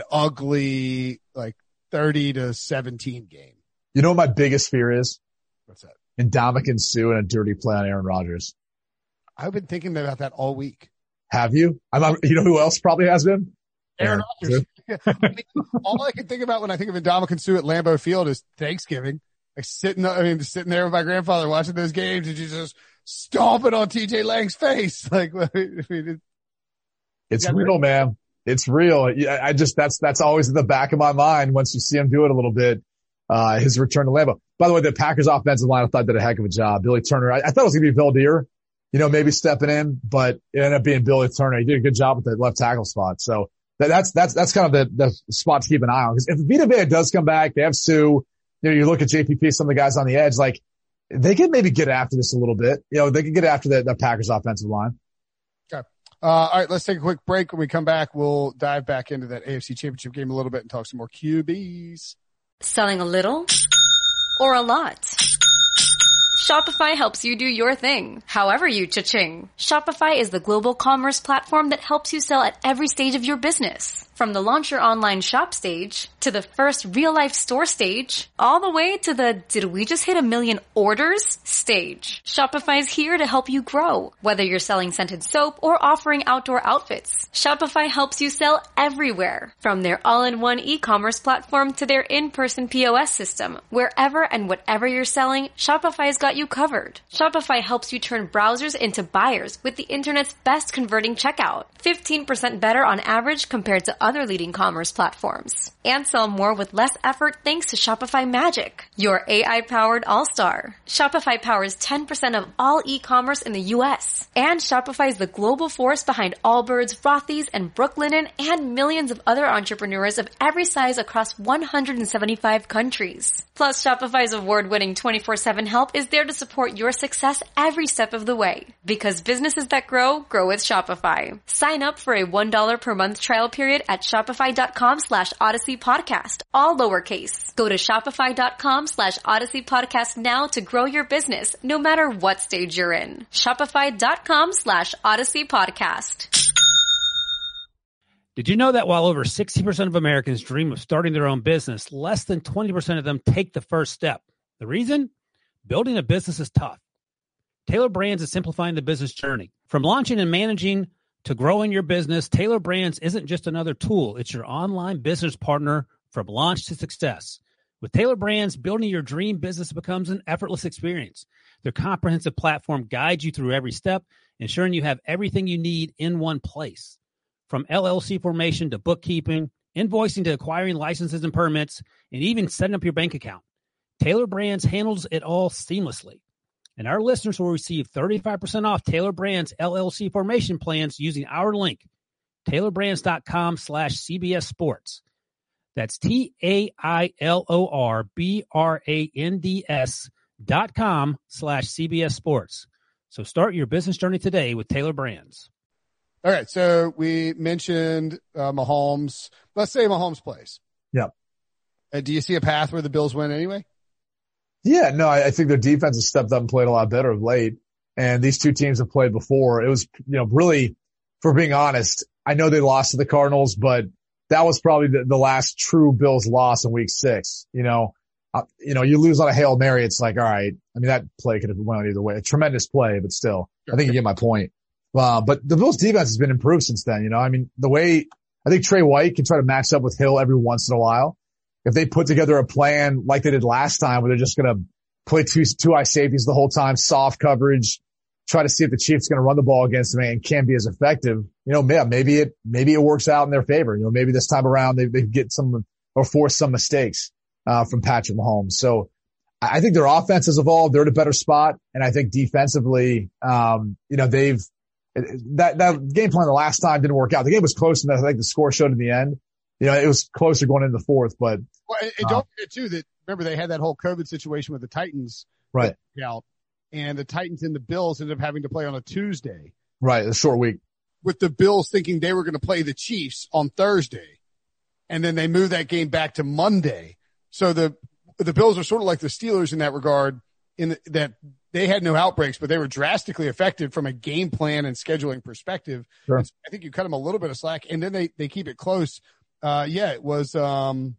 ugly, like thirty to seventeen game. You know what my biggest fear is? What's that? Ndamukong Suh and a dirty play on Aaron Rodgers. I've been thinking about that all week. Have you? I'm, you know who else probably has been? Aaron Rodgers. I mean, all I can think about when I think of Ndamukong Suh at Lambeau Field is Thanksgiving. Like sitting, I mean, just sitting there with my grandfather watching those games and you just stomping on T J Lang's face. Like, I mean, it, it's real, man. It's real. I just, that's, that's always in the back of my mind once you see him do it a little bit. Uh, his return to Lambeau. By the way, the Packers offensive line, I thought did a heck of a job. Billy Turner, I, I thought it was going to be Valdir, you know, maybe stepping in, but it ended up being Billy Turner. He did a good job with the left tackle spot. So that, that's, that's, that's kind of the, the spot to keep an eye on. Cause if Vita Vea does come back, they have Suh, you know, you look at J P P, some of the guys on the edge, like they could maybe get after this a little bit. You know, they could get after the, the Packers offensive line. Okay. Uh, all right, let's take a quick break. When we come back, we'll dive back into that A F C Championship game a little bit and talk some more Q Bs. Selling a little or a lot? Shopify helps you do your thing, however you cha-ching. Shopify is the global commerce platform that helps you sell at every stage of your business. From the launch your online shop stage, to the first real-life store stage, all the way to the did we just hit a million orders stage. Shopify's here to help you grow. Whether you're selling scented soap or offering outdoor outfits, Shopify helps you sell everywhere. From their all-in-one e-commerce platform to their in-person P O S system, wherever and whatever you're selling, Shopify's got you covered. Shopify helps you turn browsers into buyers with the internet's best converting checkout. fifteen percent better on average compared to other leading commerce platforms. And sell more with less effort thanks to Shopify Magic, your A I-powered all-star. Shopify powers ten percent of all e-commerce in the U S. And Shopify is the global force behind Allbirds, Rothy's, and Brooklinen, and millions of other entrepreneurs of every size across one hundred seventy-five countries. Plus, Shopify's award-winning twenty-four seven help is there to support your success every step of the way. Because businesses that grow, grow with Shopify. Sign up for a one dollar per month trial period at shopify.com slash Odyssey Podcast, all lowercase. Go to shopify.com slash Odyssey Podcast now to grow your business, no matter what stage you're in. Shopify.com slash Odyssey Podcast. Did you know that while over sixty percent of Americans dream of starting their own business, less than twenty percent of them take the first step? The reason? Building a business is tough. Taylor Brands is simplifying the business journey. From launching and managing to growing your business, Taylor Brands isn't just another tool. It's your online business partner from launch to success. With Taylor Brands, building your dream business becomes an effortless experience. Their comprehensive platform guides you through every step, ensuring you have everything you need in one place. From L L C formation to bookkeeping, invoicing to acquiring licenses and permits, and even setting up your bank account, Taylor Brands handles it all seamlessly. And our listeners will receive thirty-five percent off Taylor Brands L L C formation plans using our link, taylorbrands.com slash CBS Sports. That's T-A-I-L-O-R-B-R-A-N-D-S dot com slash CBS Sports. So start your business journey today with Taylor Brands. All right, so we mentioned uh, Mahomes. Let's say Mahomes plays. Yep. Uh, do you see a path where the Bills win anyway? Yeah, no, I, I think their defense has stepped up and played a lot better of late. And these two teams have played before. It was, you know, really, for being honest, I know they lost to the Cardinals, but that was probably the, the last true Bills loss in week six. You know, uh, you know, you lose on a Hail Mary. It's like, all right. I mean, that play could have went either way. A tremendous play, but still, I think you get my point. Uh, but the Bills defense has been improved since then. You know, I mean, the way I think Trey White can try to match up with Hill every once in a while. If they put together a plan like they did last time where they're just going to play two, two eye safeties the whole time, soft coverage, try to see if the Chiefs are going to run the ball against them and can be as effective, you know, yeah, maybe it, maybe it works out in their favor. You know, maybe this time around they, they get some or force some mistakes, uh, from Patrick Mahomes. So I think their offense has evolved. They're at a better spot. And I think defensively, um, you know, they've, that, that game plan the last time didn't work out. The game was close, and I think the score showed in the end. You know, it was closer going into the fourth, but. Well, and, and don't forget too that, remember they had that whole COVID situation with the Titans. Right. Out, and the Titans and the Bills ended up having to play on a Tuesday. Right. A short week. With the Bills thinking they were going to play the Chiefs on Thursday. And then they moved that game back to Monday. So the, the Bills are sort of like the Steelers in that regard, in the, that they had no outbreaks, but they were drastically affected from a game plan and scheduling perspective. Sure. So I think you cut them a little bit of slack, and then they, they keep it close. Uh, yeah, it was, um,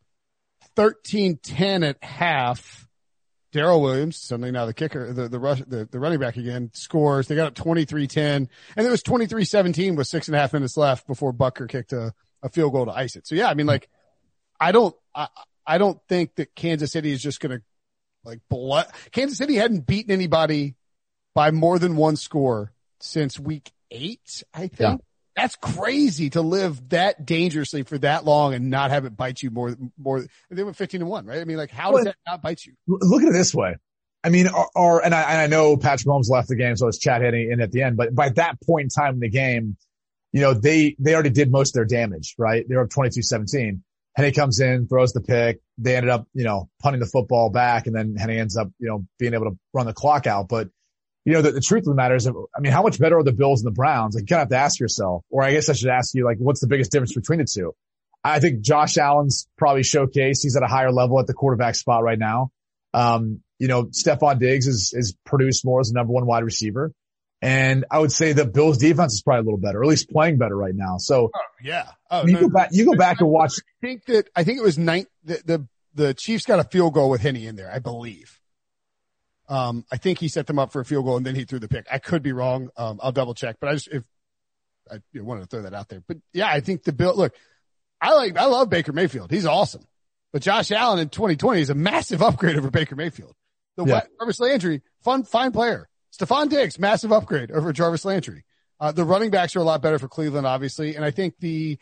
thirteen ten at half. Darrell Williams, suddenly now the kicker, the, the rush, the, the running back again, scores. They got up twenty-three ten, and it was twenty-three seventeen with six and a half minutes left before Butker kicked a, a field goal to ice it. So yeah, I mean, like, I don't, I, I don't think that Kansas City is just going to like blood. Kansas City hadn't beaten anybody by more than one score since week eight, I think. Yeah. That's crazy to live that dangerously for that long and not have it bite you more, more. They went fifteen and one, right? I mean, like, how does well, that not bite you? Look at it this way. I mean, our, our and I, and I know Patrick Mahomes left the game, so it's Chad hitting in at the end, but by that point in time in the game, you know, they, they already did most of their damage, right? They were up twenty-two seventeen. Henny comes in, throws the pick. They ended up, you know, punting the football back, and then Henny ends up, you know, being able to run the clock out. But, you know, the, the truth of the matter is, I mean, how much better are the Bills and the Browns? Like, you kind of have to ask yourself, or I guess I should ask you, like, what's the biggest difference between the two? I think Josh Allen's probably showcased. He's at a higher level at the quarterback spot right now. Um, you know, Stephon Diggs is, is produced more as the number one wide receiver. And I would say the Bills defense is probably a little better, or at least playing better right now. So oh, yeah, oh, you no, go back, you go back and watch. I think that, I think it was nine, the, the, the Chiefs got a field goal with Henne in there, I believe. Um, I think he set them up for a field goal and then he threw the pick. I could be wrong. Um, I'll double check, but I just, if I you know, wanted to throw that out there, but yeah, I think the Bill, look, I like, I love Baker Mayfield. He's awesome, but Josh Allen in twenty twenty is a massive upgrade over Baker Mayfield. The yeah. Jarvis Landry, fun, fine player. Stephon Diggs, massive upgrade over Jarvis Landry. Uh, the running backs are a lot better for Cleveland, obviously. And I think the,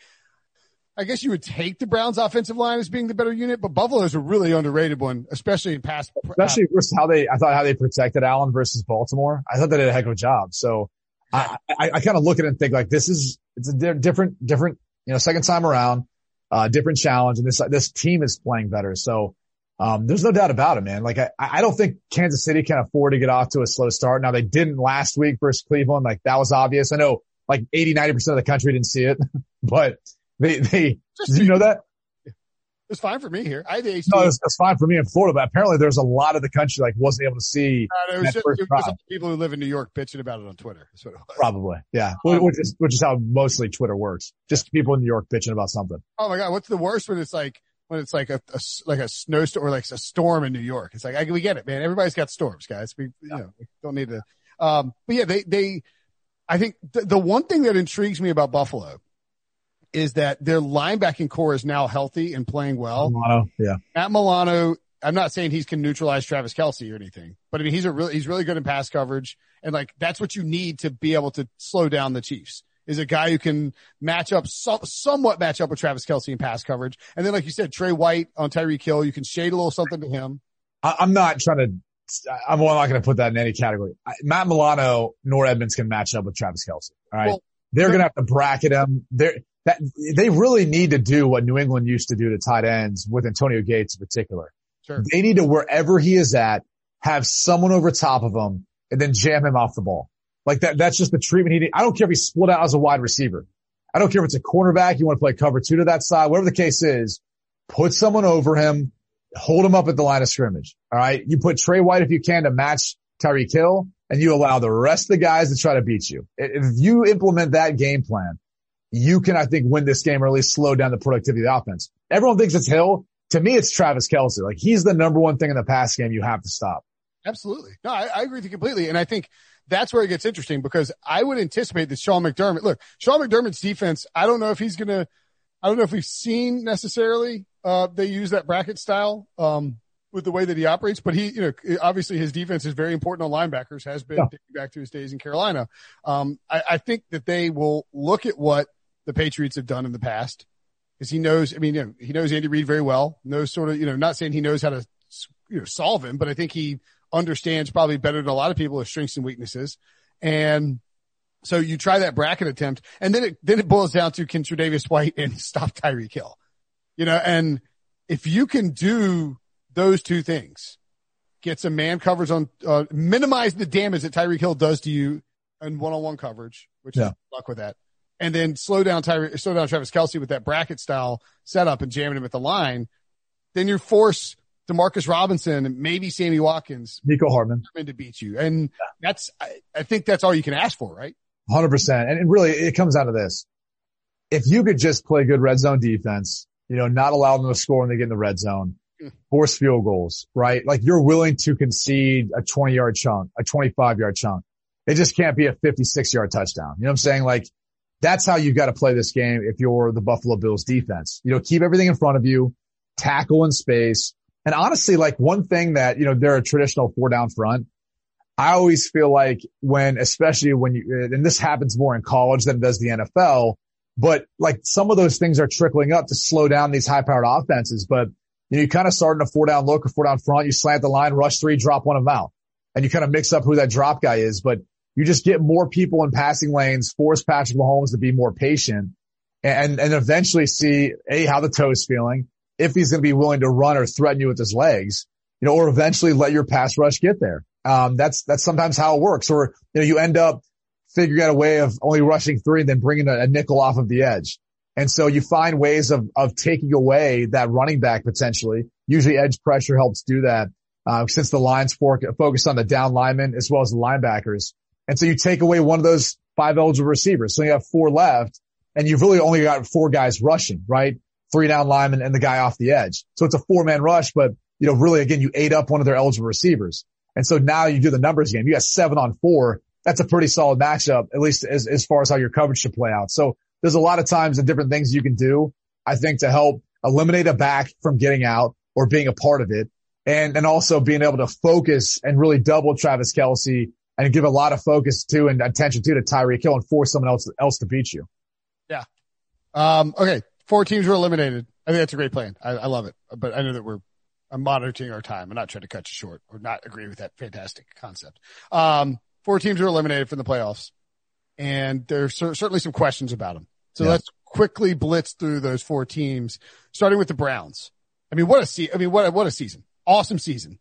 I guess you would take the Browns offensive line as being the better unit, but Buffalo's a really underrated one, especially in pass. Especially uh, versus how they, I thought how they protected Allen versus Baltimore. I thought they did a heck of a job. So I, I, I kind of look at it and think like this is, it's a di- different, different, you know, second time around, uh, different challenge. And this, this team is playing better. So, um, there's no doubt about it, man. Like I, I don't think Kansas City can afford to get off to a slow start. Now they didn't last week versus Cleveland. Like that was obvious. I know like eighty, ninety percent of the country didn't see it, but they, they, Just did you know that? It was fine for me here. I had the No, it's, it's fine for me in Florida, but apparently there's a lot of the country like wasn't able to see. Uh, it was, just, it was people who live in New York bitching about it on Twitter. That's what it was. Probably, yeah. Um, which is which is how mostly Twitter works. Just people in New York bitching about something. Oh my god, what's the worst when it's like when it's like a, a like a snowstorm or like a storm in New York? It's like I, we get it, man. Everybody's got storms, guys. We you know we don't need to. Um, but yeah, they they. I think the, the one thing that intrigues me about Buffalo is that their linebacking core is now healthy and playing well. Milano, yeah. Matt Milano, I'm not saying he's can neutralize Travis Kelce or anything, but I mean, he's a really, he's really good in pass coverage. And like, that's what you need to be able to slow down the Chiefs is a guy who can match up, so, somewhat match up with Travis Kelce in pass coverage. And then, like you said, Trey White on Tyreek Hill, you can shade a little something to him. I, I'm not trying to, I'm not going to put that in any category. I, Matt Milano nor Edmonds can match up with Travis Kelce. All right. Well, they're going to have to bracket him. They're, That, they really need to do what New England used to do to tight ends with Antonio Gates in particular. Sure. They need to, wherever he is at, have someone over top of him and then jam him off the ball. Like that, that's just the treatment he needs. I don't care if he's split out as a wide receiver. I don't care if it's a cornerback. You want to play cover two to that side, whatever the case is, put someone over him, hold him up at the line of scrimmage. All right. You put Trey White if you can to match Tyreek Hill and you allow the rest of the guys to try to beat you. If you implement that game plan, you can, I think, win this game or at least slow down the productivity of the offense. Everyone thinks it's Hill. To me, it's Travis Kelce. Like, he's the number one thing in the pass game you have to stop. Absolutely. No, I, I agree with you completely. And I think that's where it gets interesting because I would anticipate that Sean McDermott, look, Sean McDermott's defense, I don't know if he's going to, I don't know if we've seen necessarily, uh, they use that bracket style, um, with the way that he operates, but he, you know, obviously his defense is very important on linebackers, has been yeah. back to his days in Carolina. Um, I, I think that they will look at what the Patriots have done in the past because he knows, I mean, you know, he knows Andy Reid very well, knows sort of, you know, not saying he knows how to, you know, solve him, but I think he understands probably better than a lot of people his strengths and weaknesses. And so you try that bracket attempt and then it, then it boils down to can Tre'Davious White and stop Tyreek Hill, you know, and if you can do those two things, get some man coverage on, uh, minimize the damage that Tyreek Hill does to you in one-on-one coverage, which yeah. is luck with that. And then slow down Tyre, slow down Travis Kelce with that bracket style setup and jamming him at the line. Then you force DeMarcus Robinson and maybe Sammy Watkins, Nico Hartman to beat you. And yeah. that's, I, I think that's all you can ask for, right? one hundred percent. And really, it comes down to this. If you could just play good red zone defense, you know, not allow them to score when they get in the red zone, mm. force field goals, right? Like you're willing to concede a twenty yard chunk, a twenty-five yard chunk. It just can't be a fifty-six yard touchdown. You know what I'm saying? Like, that's how you've got to play this game if you're the Buffalo Bills defense. You know, keep everything in front of you, tackle in space. And honestly, like one thing that, you know, they're a traditional four down front. I always feel like when, especially when you, and this happens more in college than it does the N F L, but like some of those things are trickling up to slow down these high powered offenses. But you know, you kind of start in a four down look or four down front, you slant the line, rush three, drop one of them out. And you kind of mix up who that drop guy is. But you just get more people in passing lanes, force Patrick Mahomes to be more patient and, and eventually see, A, how the toe's feeling, if he's going to be willing to run or threaten you with his legs, you know, or eventually let your pass rush get there. Um, that's, that's sometimes how it works. Or, you know, you end up figuring out a way of only rushing three and then bringing a, a nickel off of the edge. And so you find ways of, of taking away that running back potentially. Usually edge pressure helps do that, uh, since the lines for, focus on the down linemen as well as the linebackers. And so you take away one of those five eligible receivers. So you have four left and you've really only got four guys rushing, right? Three down linemen and the guy off the edge. So it's a four man rush, but you know, really again, you ate up one of their eligible receivers. And so now you do the numbers game. You got seven on four. That's a pretty solid matchup, at least as, as far as how your coverage should play out. So there's a lot of times and different things you can do, I think, to help eliminate a back from getting out or being a part of it. And, and also being able to focus and really double Travis Kelce and give a lot of focus to and attention to to Tyreek Hill and force someone else, else to beat you. Yeah. Um, okay. Four teams were eliminated. I think that's a great plan. I, I love it, but I know that we're, I'm monitoring our time. I'm not trying to cut you short or not agree with that fantastic concept. Um, four teams were eliminated from the playoffs and there's cer- certainly some questions about them. So yeah. Let's quickly blitz through those four teams, starting with the Browns. I mean, what a se- I mean, what a, what a season. Awesome season.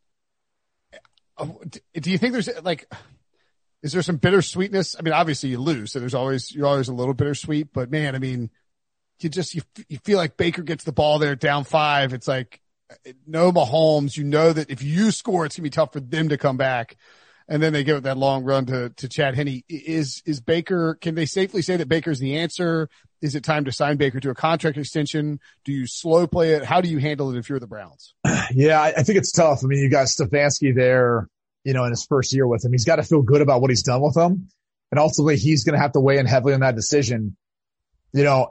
Do you think there's like, is there some bittersweetness? I mean, obviously you lose, so there's always, you're always a little bittersweet, but man, I mean, you just, you, you feel like Baker gets the ball there down five. It's like, no Mahomes, you know that if you score, it's gonna be tough for them to come back. And then they give it that long run to, to Chad Henne. Is, is Baker, can they safely say that Baker's the answer? Is it time to sign Baker to a contract extension? Do you slow play it? How do you handle it if you're the Browns? Yeah, I, I think it's tough. I mean, you got Stefanski there, you know, in his first year with him. He's got to feel good about what he's done with him. And ultimately he's going to have to weigh in heavily on that decision. You know,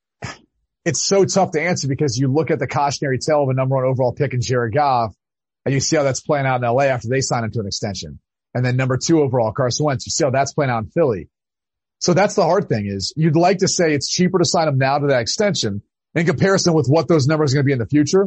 it's so tough to answer because you look at the cautionary tale of a number one overall pick in Jared Goff and you see how that's playing out in L A after they sign him to an extension. And then number two overall, Carson Wentz. You see how that's playing out in Philly. So that's the hard thing is you'd like to say it's cheaper to sign him now to that extension in comparison with what those numbers are going to be in the future.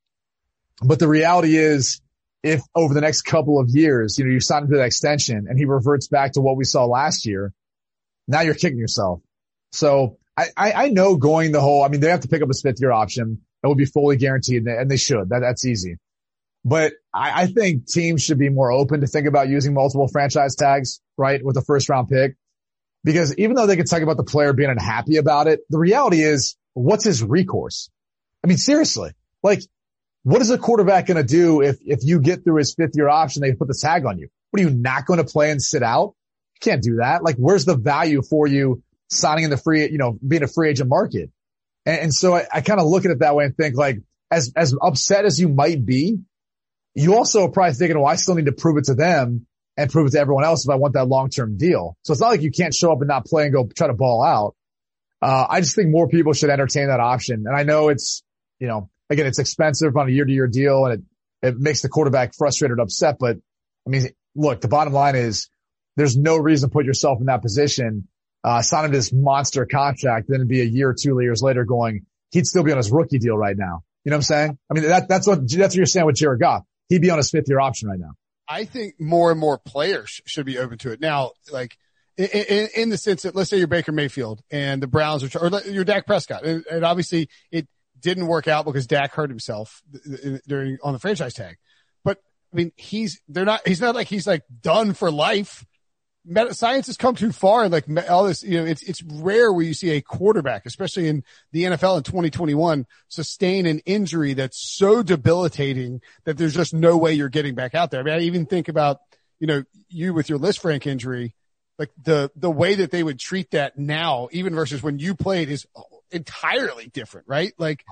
But the reality is if over the next couple of years, you know, you sign him to that extension and he reverts back to what we saw last year, now you're kicking yourself. So I, I, I know going the whole, I mean, they have to pick up his fifth year option. That would be fully guaranteed and they should. That, that's easy. But I, I think teams should be more open to think about using multiple franchise tags, right, with a first round pick. Because even though they can talk about the player being unhappy about it, the reality is, what's his recourse? I mean, seriously, like, what is a quarterback going to do if, if you get through his fifth year option, they put the tag on you? What are you not going to play and sit out? You can't do that. Like, where's the value for you signing in the free, you know, being a free agent market? And, and so I, I kind of look at it that way and think like, as, as upset as you might be, you also are probably thinking, well, I still need to prove it to them and prove it to everyone else if I want that long-term deal. So it's not like you can't show up and not play and go try to ball out. Uh, I just think more people should entertain that option. And I know it's, you know, again, it's expensive on a year-to-year deal and it, it makes the quarterback frustrated and upset. But I mean, look, the bottom line is there's no reason to put yourself in that position, uh, sign him this monster contract, then it'd be a year or two years later going, he'd still be on his rookie deal right now. You know what I'm saying? I mean, that, that's what, that's what you're saying with Jared Goff. He'd be on his fifth year option right now. I think more and more players should be open to it now. Like in, in, in the sense that let's say you're Baker Mayfield and the Browns are, or you're Dak Prescott. And, and obviously it didn't work out because Dak hurt himself during on the franchise tag. But I mean, he's, they're not, he's not like he's like done for life. Meta, science has come too far and like all this, you know, it's, it's rare where you see a quarterback, especially in the N F L in twenty twenty-one, sustain an injury that's so debilitating that there's just no way you're getting back out there. I mean, I even think about, you know, you with your Lisfranc injury, like the, the way that they would treat that now, even versus when you played is entirely different, right? Like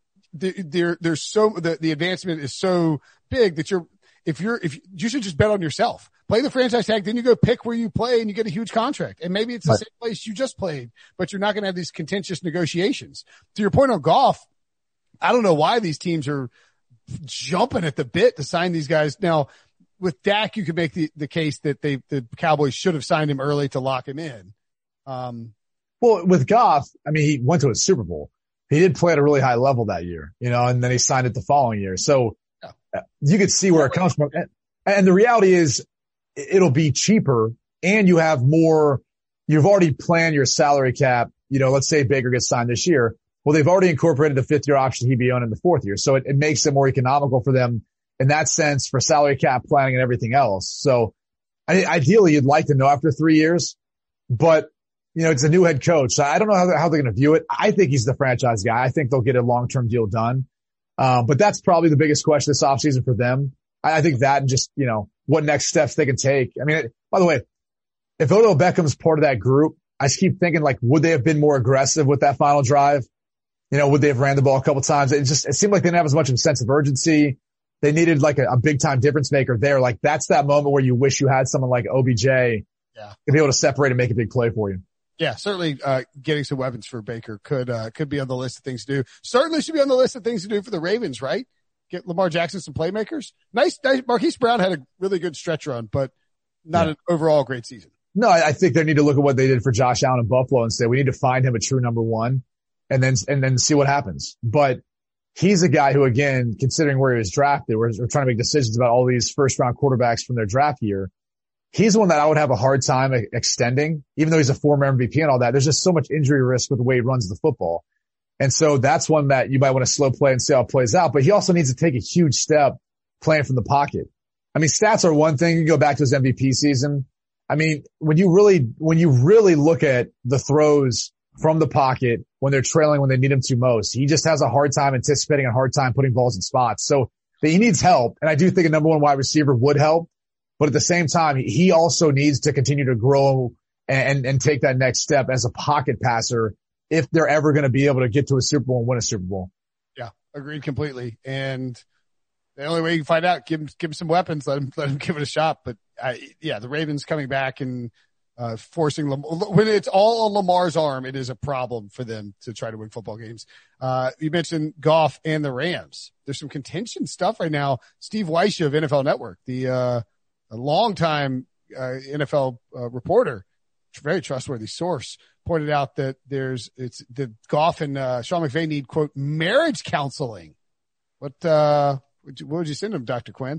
there, there's so, the, the advancement is so big that you're, if you're, if you should just bet on yourself. Play the franchise tag, then you go pick where you play and you get a huge contract. And maybe it's the right. same place you just played, but you're not going to have these contentious negotiations. To your point on Goff, I don't know why these teams are jumping at the bit to sign these guys. Now, with Dak, you could make the, the case that they, the Cowboys should have signed him early to lock him in. Um, well, with Goff, I mean, he went to a Super Bowl. He did play at a really high level that year, you know, and then he signed it the following year. So yeah. you could see where it comes from. And, and the reality is, it'll be cheaper and you have more, you've already planned your salary cap. You know, let's say Baker gets signed this year. Well, they've already incorporated the fifth year option he'd be on in the fourth year. So it, it makes it more economical for them in that sense for salary cap planning and everything else. So I, ideally you'd like to know after three years, but you know, it's a new head coach. So I don't know how they're, how they're going to view it. I think he's the franchise guy. I think they'll get a long-term deal done. Um, but that's probably the biggest question this offseason for them. I, I think that and just, you know, what next steps they can take. I mean, by the way, if Odell Beckham's part of that group, I just keep thinking like, would they have been more aggressive with that final drive? You know, would they have ran the ball a couple times? It just, it seemed like they didn't have as much of a sense of urgency. They needed like a, a big time difference maker there. Like that's that moment where you wish you had someone like O B J yeah. to be able to separate and make a big play for you. Yeah, certainly, uh, getting some weapons for Baker could, uh, could be on the list of things to do. Certainly should be on the list of things to do for the Ravens, right? Get Lamar Jackson some playmakers. Nice, nice. Marquise Brown had a really good stretch run, but not yeah. an overall great season. No, I think they need to look at what they did for Josh Allen in Buffalo and say, we need to find him a true number one and then, and then see what happens. But he's a guy who, again, considering where he was drafted, we're, we're trying to make decisions about all these first round quarterbacks from their draft year. He's one that I would have a hard time extending, even though he's a former M V P and all that. There's just so much injury risk with the way he runs the football. And so that's one that you might want to slow play and see how it plays out. But he also needs to take a huge step playing from the pocket. I mean, stats are one thing. You go back to his M V P season. I mean, when you really, when you really look at the throws from the pocket when they're trailing, when they need him to most, he just has a hard time anticipating and a hard time putting balls in spots. So he needs help. And I do think a number one wide receiver would help. But at the same time, he also needs to continue to grow and, and take that next step as a pocket passer if they're ever going to be able to get to a Super Bowl and win a Super Bowl. Yeah, agreed completely. And the only way you can find out, give him, give him some weapons, let him, let him give it a shot. But I, yeah, the Ravens coming back and, uh, forcing Lam- when it's all on Lamar's arm, it is a problem for them to try to win football games. Uh, you mentioned Goff and the Rams. There's some contention stuff right now. Steve Weisha of N F L Network, the, uh, a longtime uh, N F L uh, reporter, very trustworthy source, pointed out that there's it's the Goff and uh, Sean McVay need quote marriage counseling. What uh, would you, what would you send him, Doctor Quinn?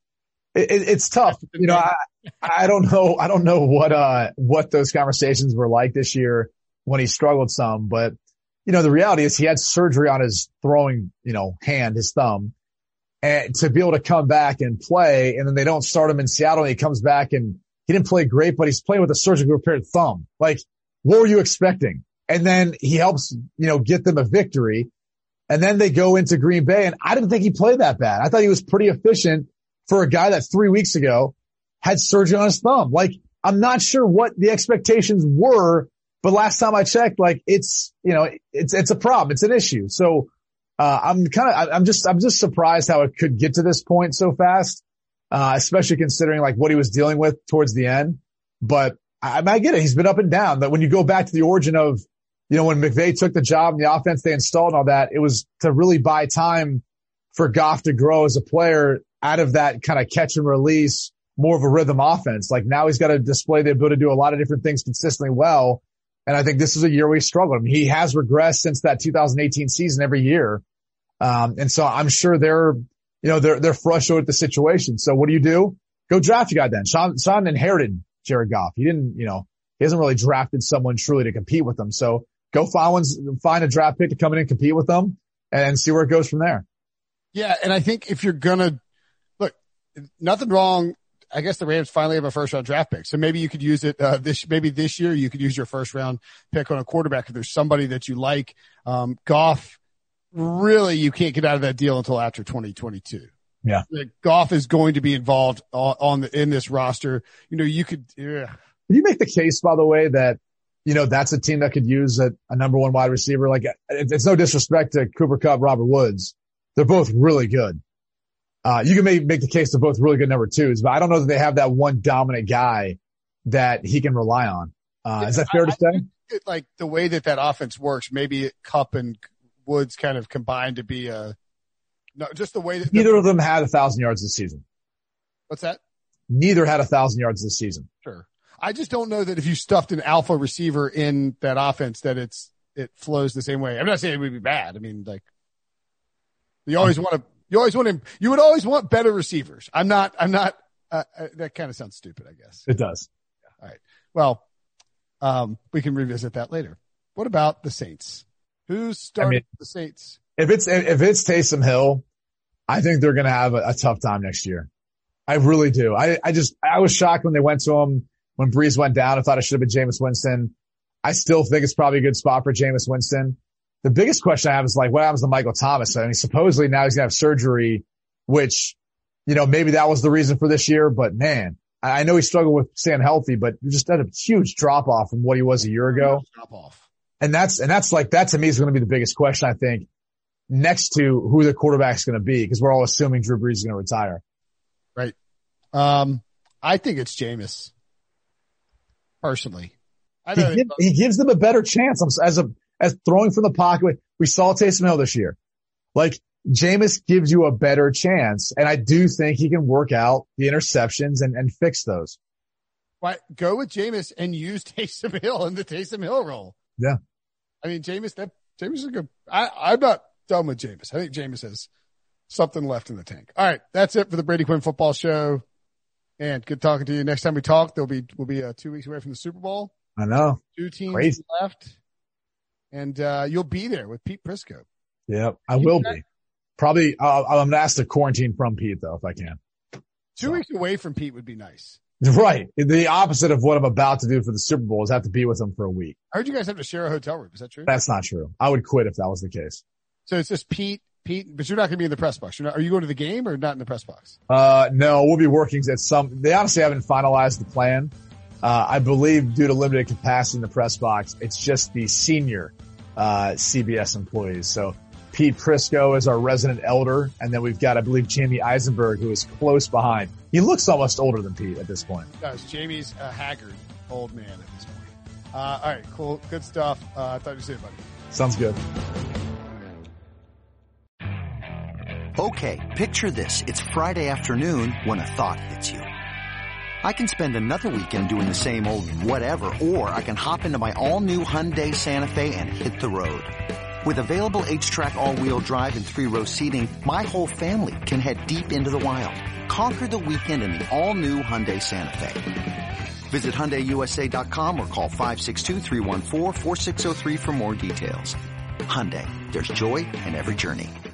It, it, it's tough, you know. I, I don't know. I don't know what uh what those conversations were like this year when he struggled some, but you know the reality is he had surgery on his throwing, you know, hand, his thumb. And to be able to come back and play, and then they don't start him in Seattle, and he comes back and he didn't play great, but he's playing with a surgically repaired thumb. Like, what were you expecting? And then he helps, you know, get them a victory. And then they go into Green Bay, and I didn't think he played that bad. I thought he was pretty efficient for a guy that three weeks ago had surgery on his thumb. Like, I'm not sure what the expectations were, but last time I checked, like, it's, you know, it's, it's a problem. It's an issue. So, Uh, I'm kind of, I'm just, I'm just surprised how it could get to this point so fast, uh, especially considering like what he was dealing with towards the end. But I, I get it. He's been up and down. But when you go back to the origin of, you know, when McVay took the job and the offense they installed and all that, it was to really buy time for Goff to grow as a player out of that kind of catch and release, more of a rhythm offense. Like now he's got to display the ability to do a lot of different things consistently well. And I think this is a year where he struggled. I mean, he has regressed since that two thousand eighteen season every year. Um, and so I'm sure they're, you know, they're, they're frustrated with the situation. So what do you do? Go draft a guy then. Sean, Sean inherited Jared Goff. He didn't, you know, he hasn't really drafted someone truly to compete with them. So go find one, find a draft pick to come in and compete with them and see where it goes from there. Yeah. And I think if you're going to look, nothing wrong. I guess the Rams finally have a first round draft pick. So maybe you could use it, uh, this, maybe this year you could use your first round pick on a quarterback if there's somebody that you like. Um, Goff, really, you can't get out of that deal until after twenty twenty-two. Yeah. Like, Goff is going to be involved on, on the, in this roster. You know, you could, yeah. Can you make the case, by the way, that, you know, that's a team that could use a, a number one wide receiver? Like, it's no disrespect to Cooper Kupp, Robert Woods. They're both really good. Uh, you can make, make the case they're both really good number twos, but I don't know that they have that one dominant guy that he can rely on. Uh, yeah, is that fair I, to say? I like the way that that offense works, maybe Kupp and Woods kind of combined to be a, no, just the way that neither the, of them had a thousand yards this season. What's that? Neither had a thousand yards this season. Sure. I just don't know that if you stuffed an alpha receiver in that offense that it's, it flows the same way. I'm not saying it would be bad. I mean, like, you always want to, you always want to, you would always want better receivers. I'm not, I'm not, uh, uh, that kind of sounds stupid, I guess. It does. Yeah. All right. Well, um, we can revisit that later. What about the Saints? Who's starting I mean, the Saints? If it's, if it's Taysom Hill, I think they're going to have a, a tough time next year. I really do. I, I just, I was shocked when they went to him, when Breeze went down. I thought it should have been Jameis Winston. I still think it's probably a good spot for Jameis Winston. The biggest question I have is like, what happens to Michael Thomas? I mean, supposedly now he's going to have surgery, which, you know, maybe that was the reason for this year, but man, I know he struggled with staying healthy, but just had a huge drop off from what he was a year ago. Drop off. And that's, and that's like, that to me is going to be the biggest question, I think, next to who the quarterback's going to be, because we're all assuming Drew Brees is going to retire. Right. Um, I think it's Jameis. Personally. I he, give, he gives them a better chance as a, as throwing from the pocket. We saw Taysom Hill this year. Like, Jameis gives you a better chance, and I do think he can work out the interceptions and, and fix those. Why go with Jameis and use Taysom Hill in the Taysom Hill role? Yeah. I mean, Jameis, that, Jameis is a good, I, I'm not done with Jameis. I think Jameis has something left in the tank. All right. That's it for the Brady Quinn Football Show. And good talking to you. Next time we talk, there'll be, we'll be uh, two weeks away from the Super Bowl. I know. Two teams Crazy. left. And, uh, you'll be there with Pete Prisco. Yeah, I will be. Probably, uh, I'm going to ask to quarantine from Pete though, if I can. Two so. weeks away from Pete would be nice. Right. The opposite of what I'm about to do for the Super Bowl is have to be with him for a week. I heard you guys have to share a hotel room. Is that true? That's not true. I would quit if that was the case. So it's just Pete, Pete, but you're not going to be in the press box. You're not, are you going to the game or not in the press box? Uh, no, we'll be working at some, they honestly haven't finalized the plan. Uh, I believe due to limited capacity in the press box, it's just the senior, uh, C B S employees. So Pete Prisco is our resident elder. And then we've got, I believe, Jamie Eisenberg, who is close behind. He looks almost older than Pete at this point. He does. Jamie's a haggard old man at this point. Uh, all right, cool. Good stuff. Uh, I thought you said, buddy. Sounds good. Okay, picture this. It's Friday afternoon when a thought hits you. I can spend another weekend doing the same old whatever, or I can hop into my all-new Hyundai Santa Fe and hit the road. With available H-Track all-wheel drive and three-row seating, my whole family can head deep into the wild. Conquer the weekend in the all-new Hyundai Santa Fe. Visit Hyundai U S A dot com or call five six two, three one four, four six zero three for more details. Hyundai, there's joy in every journey.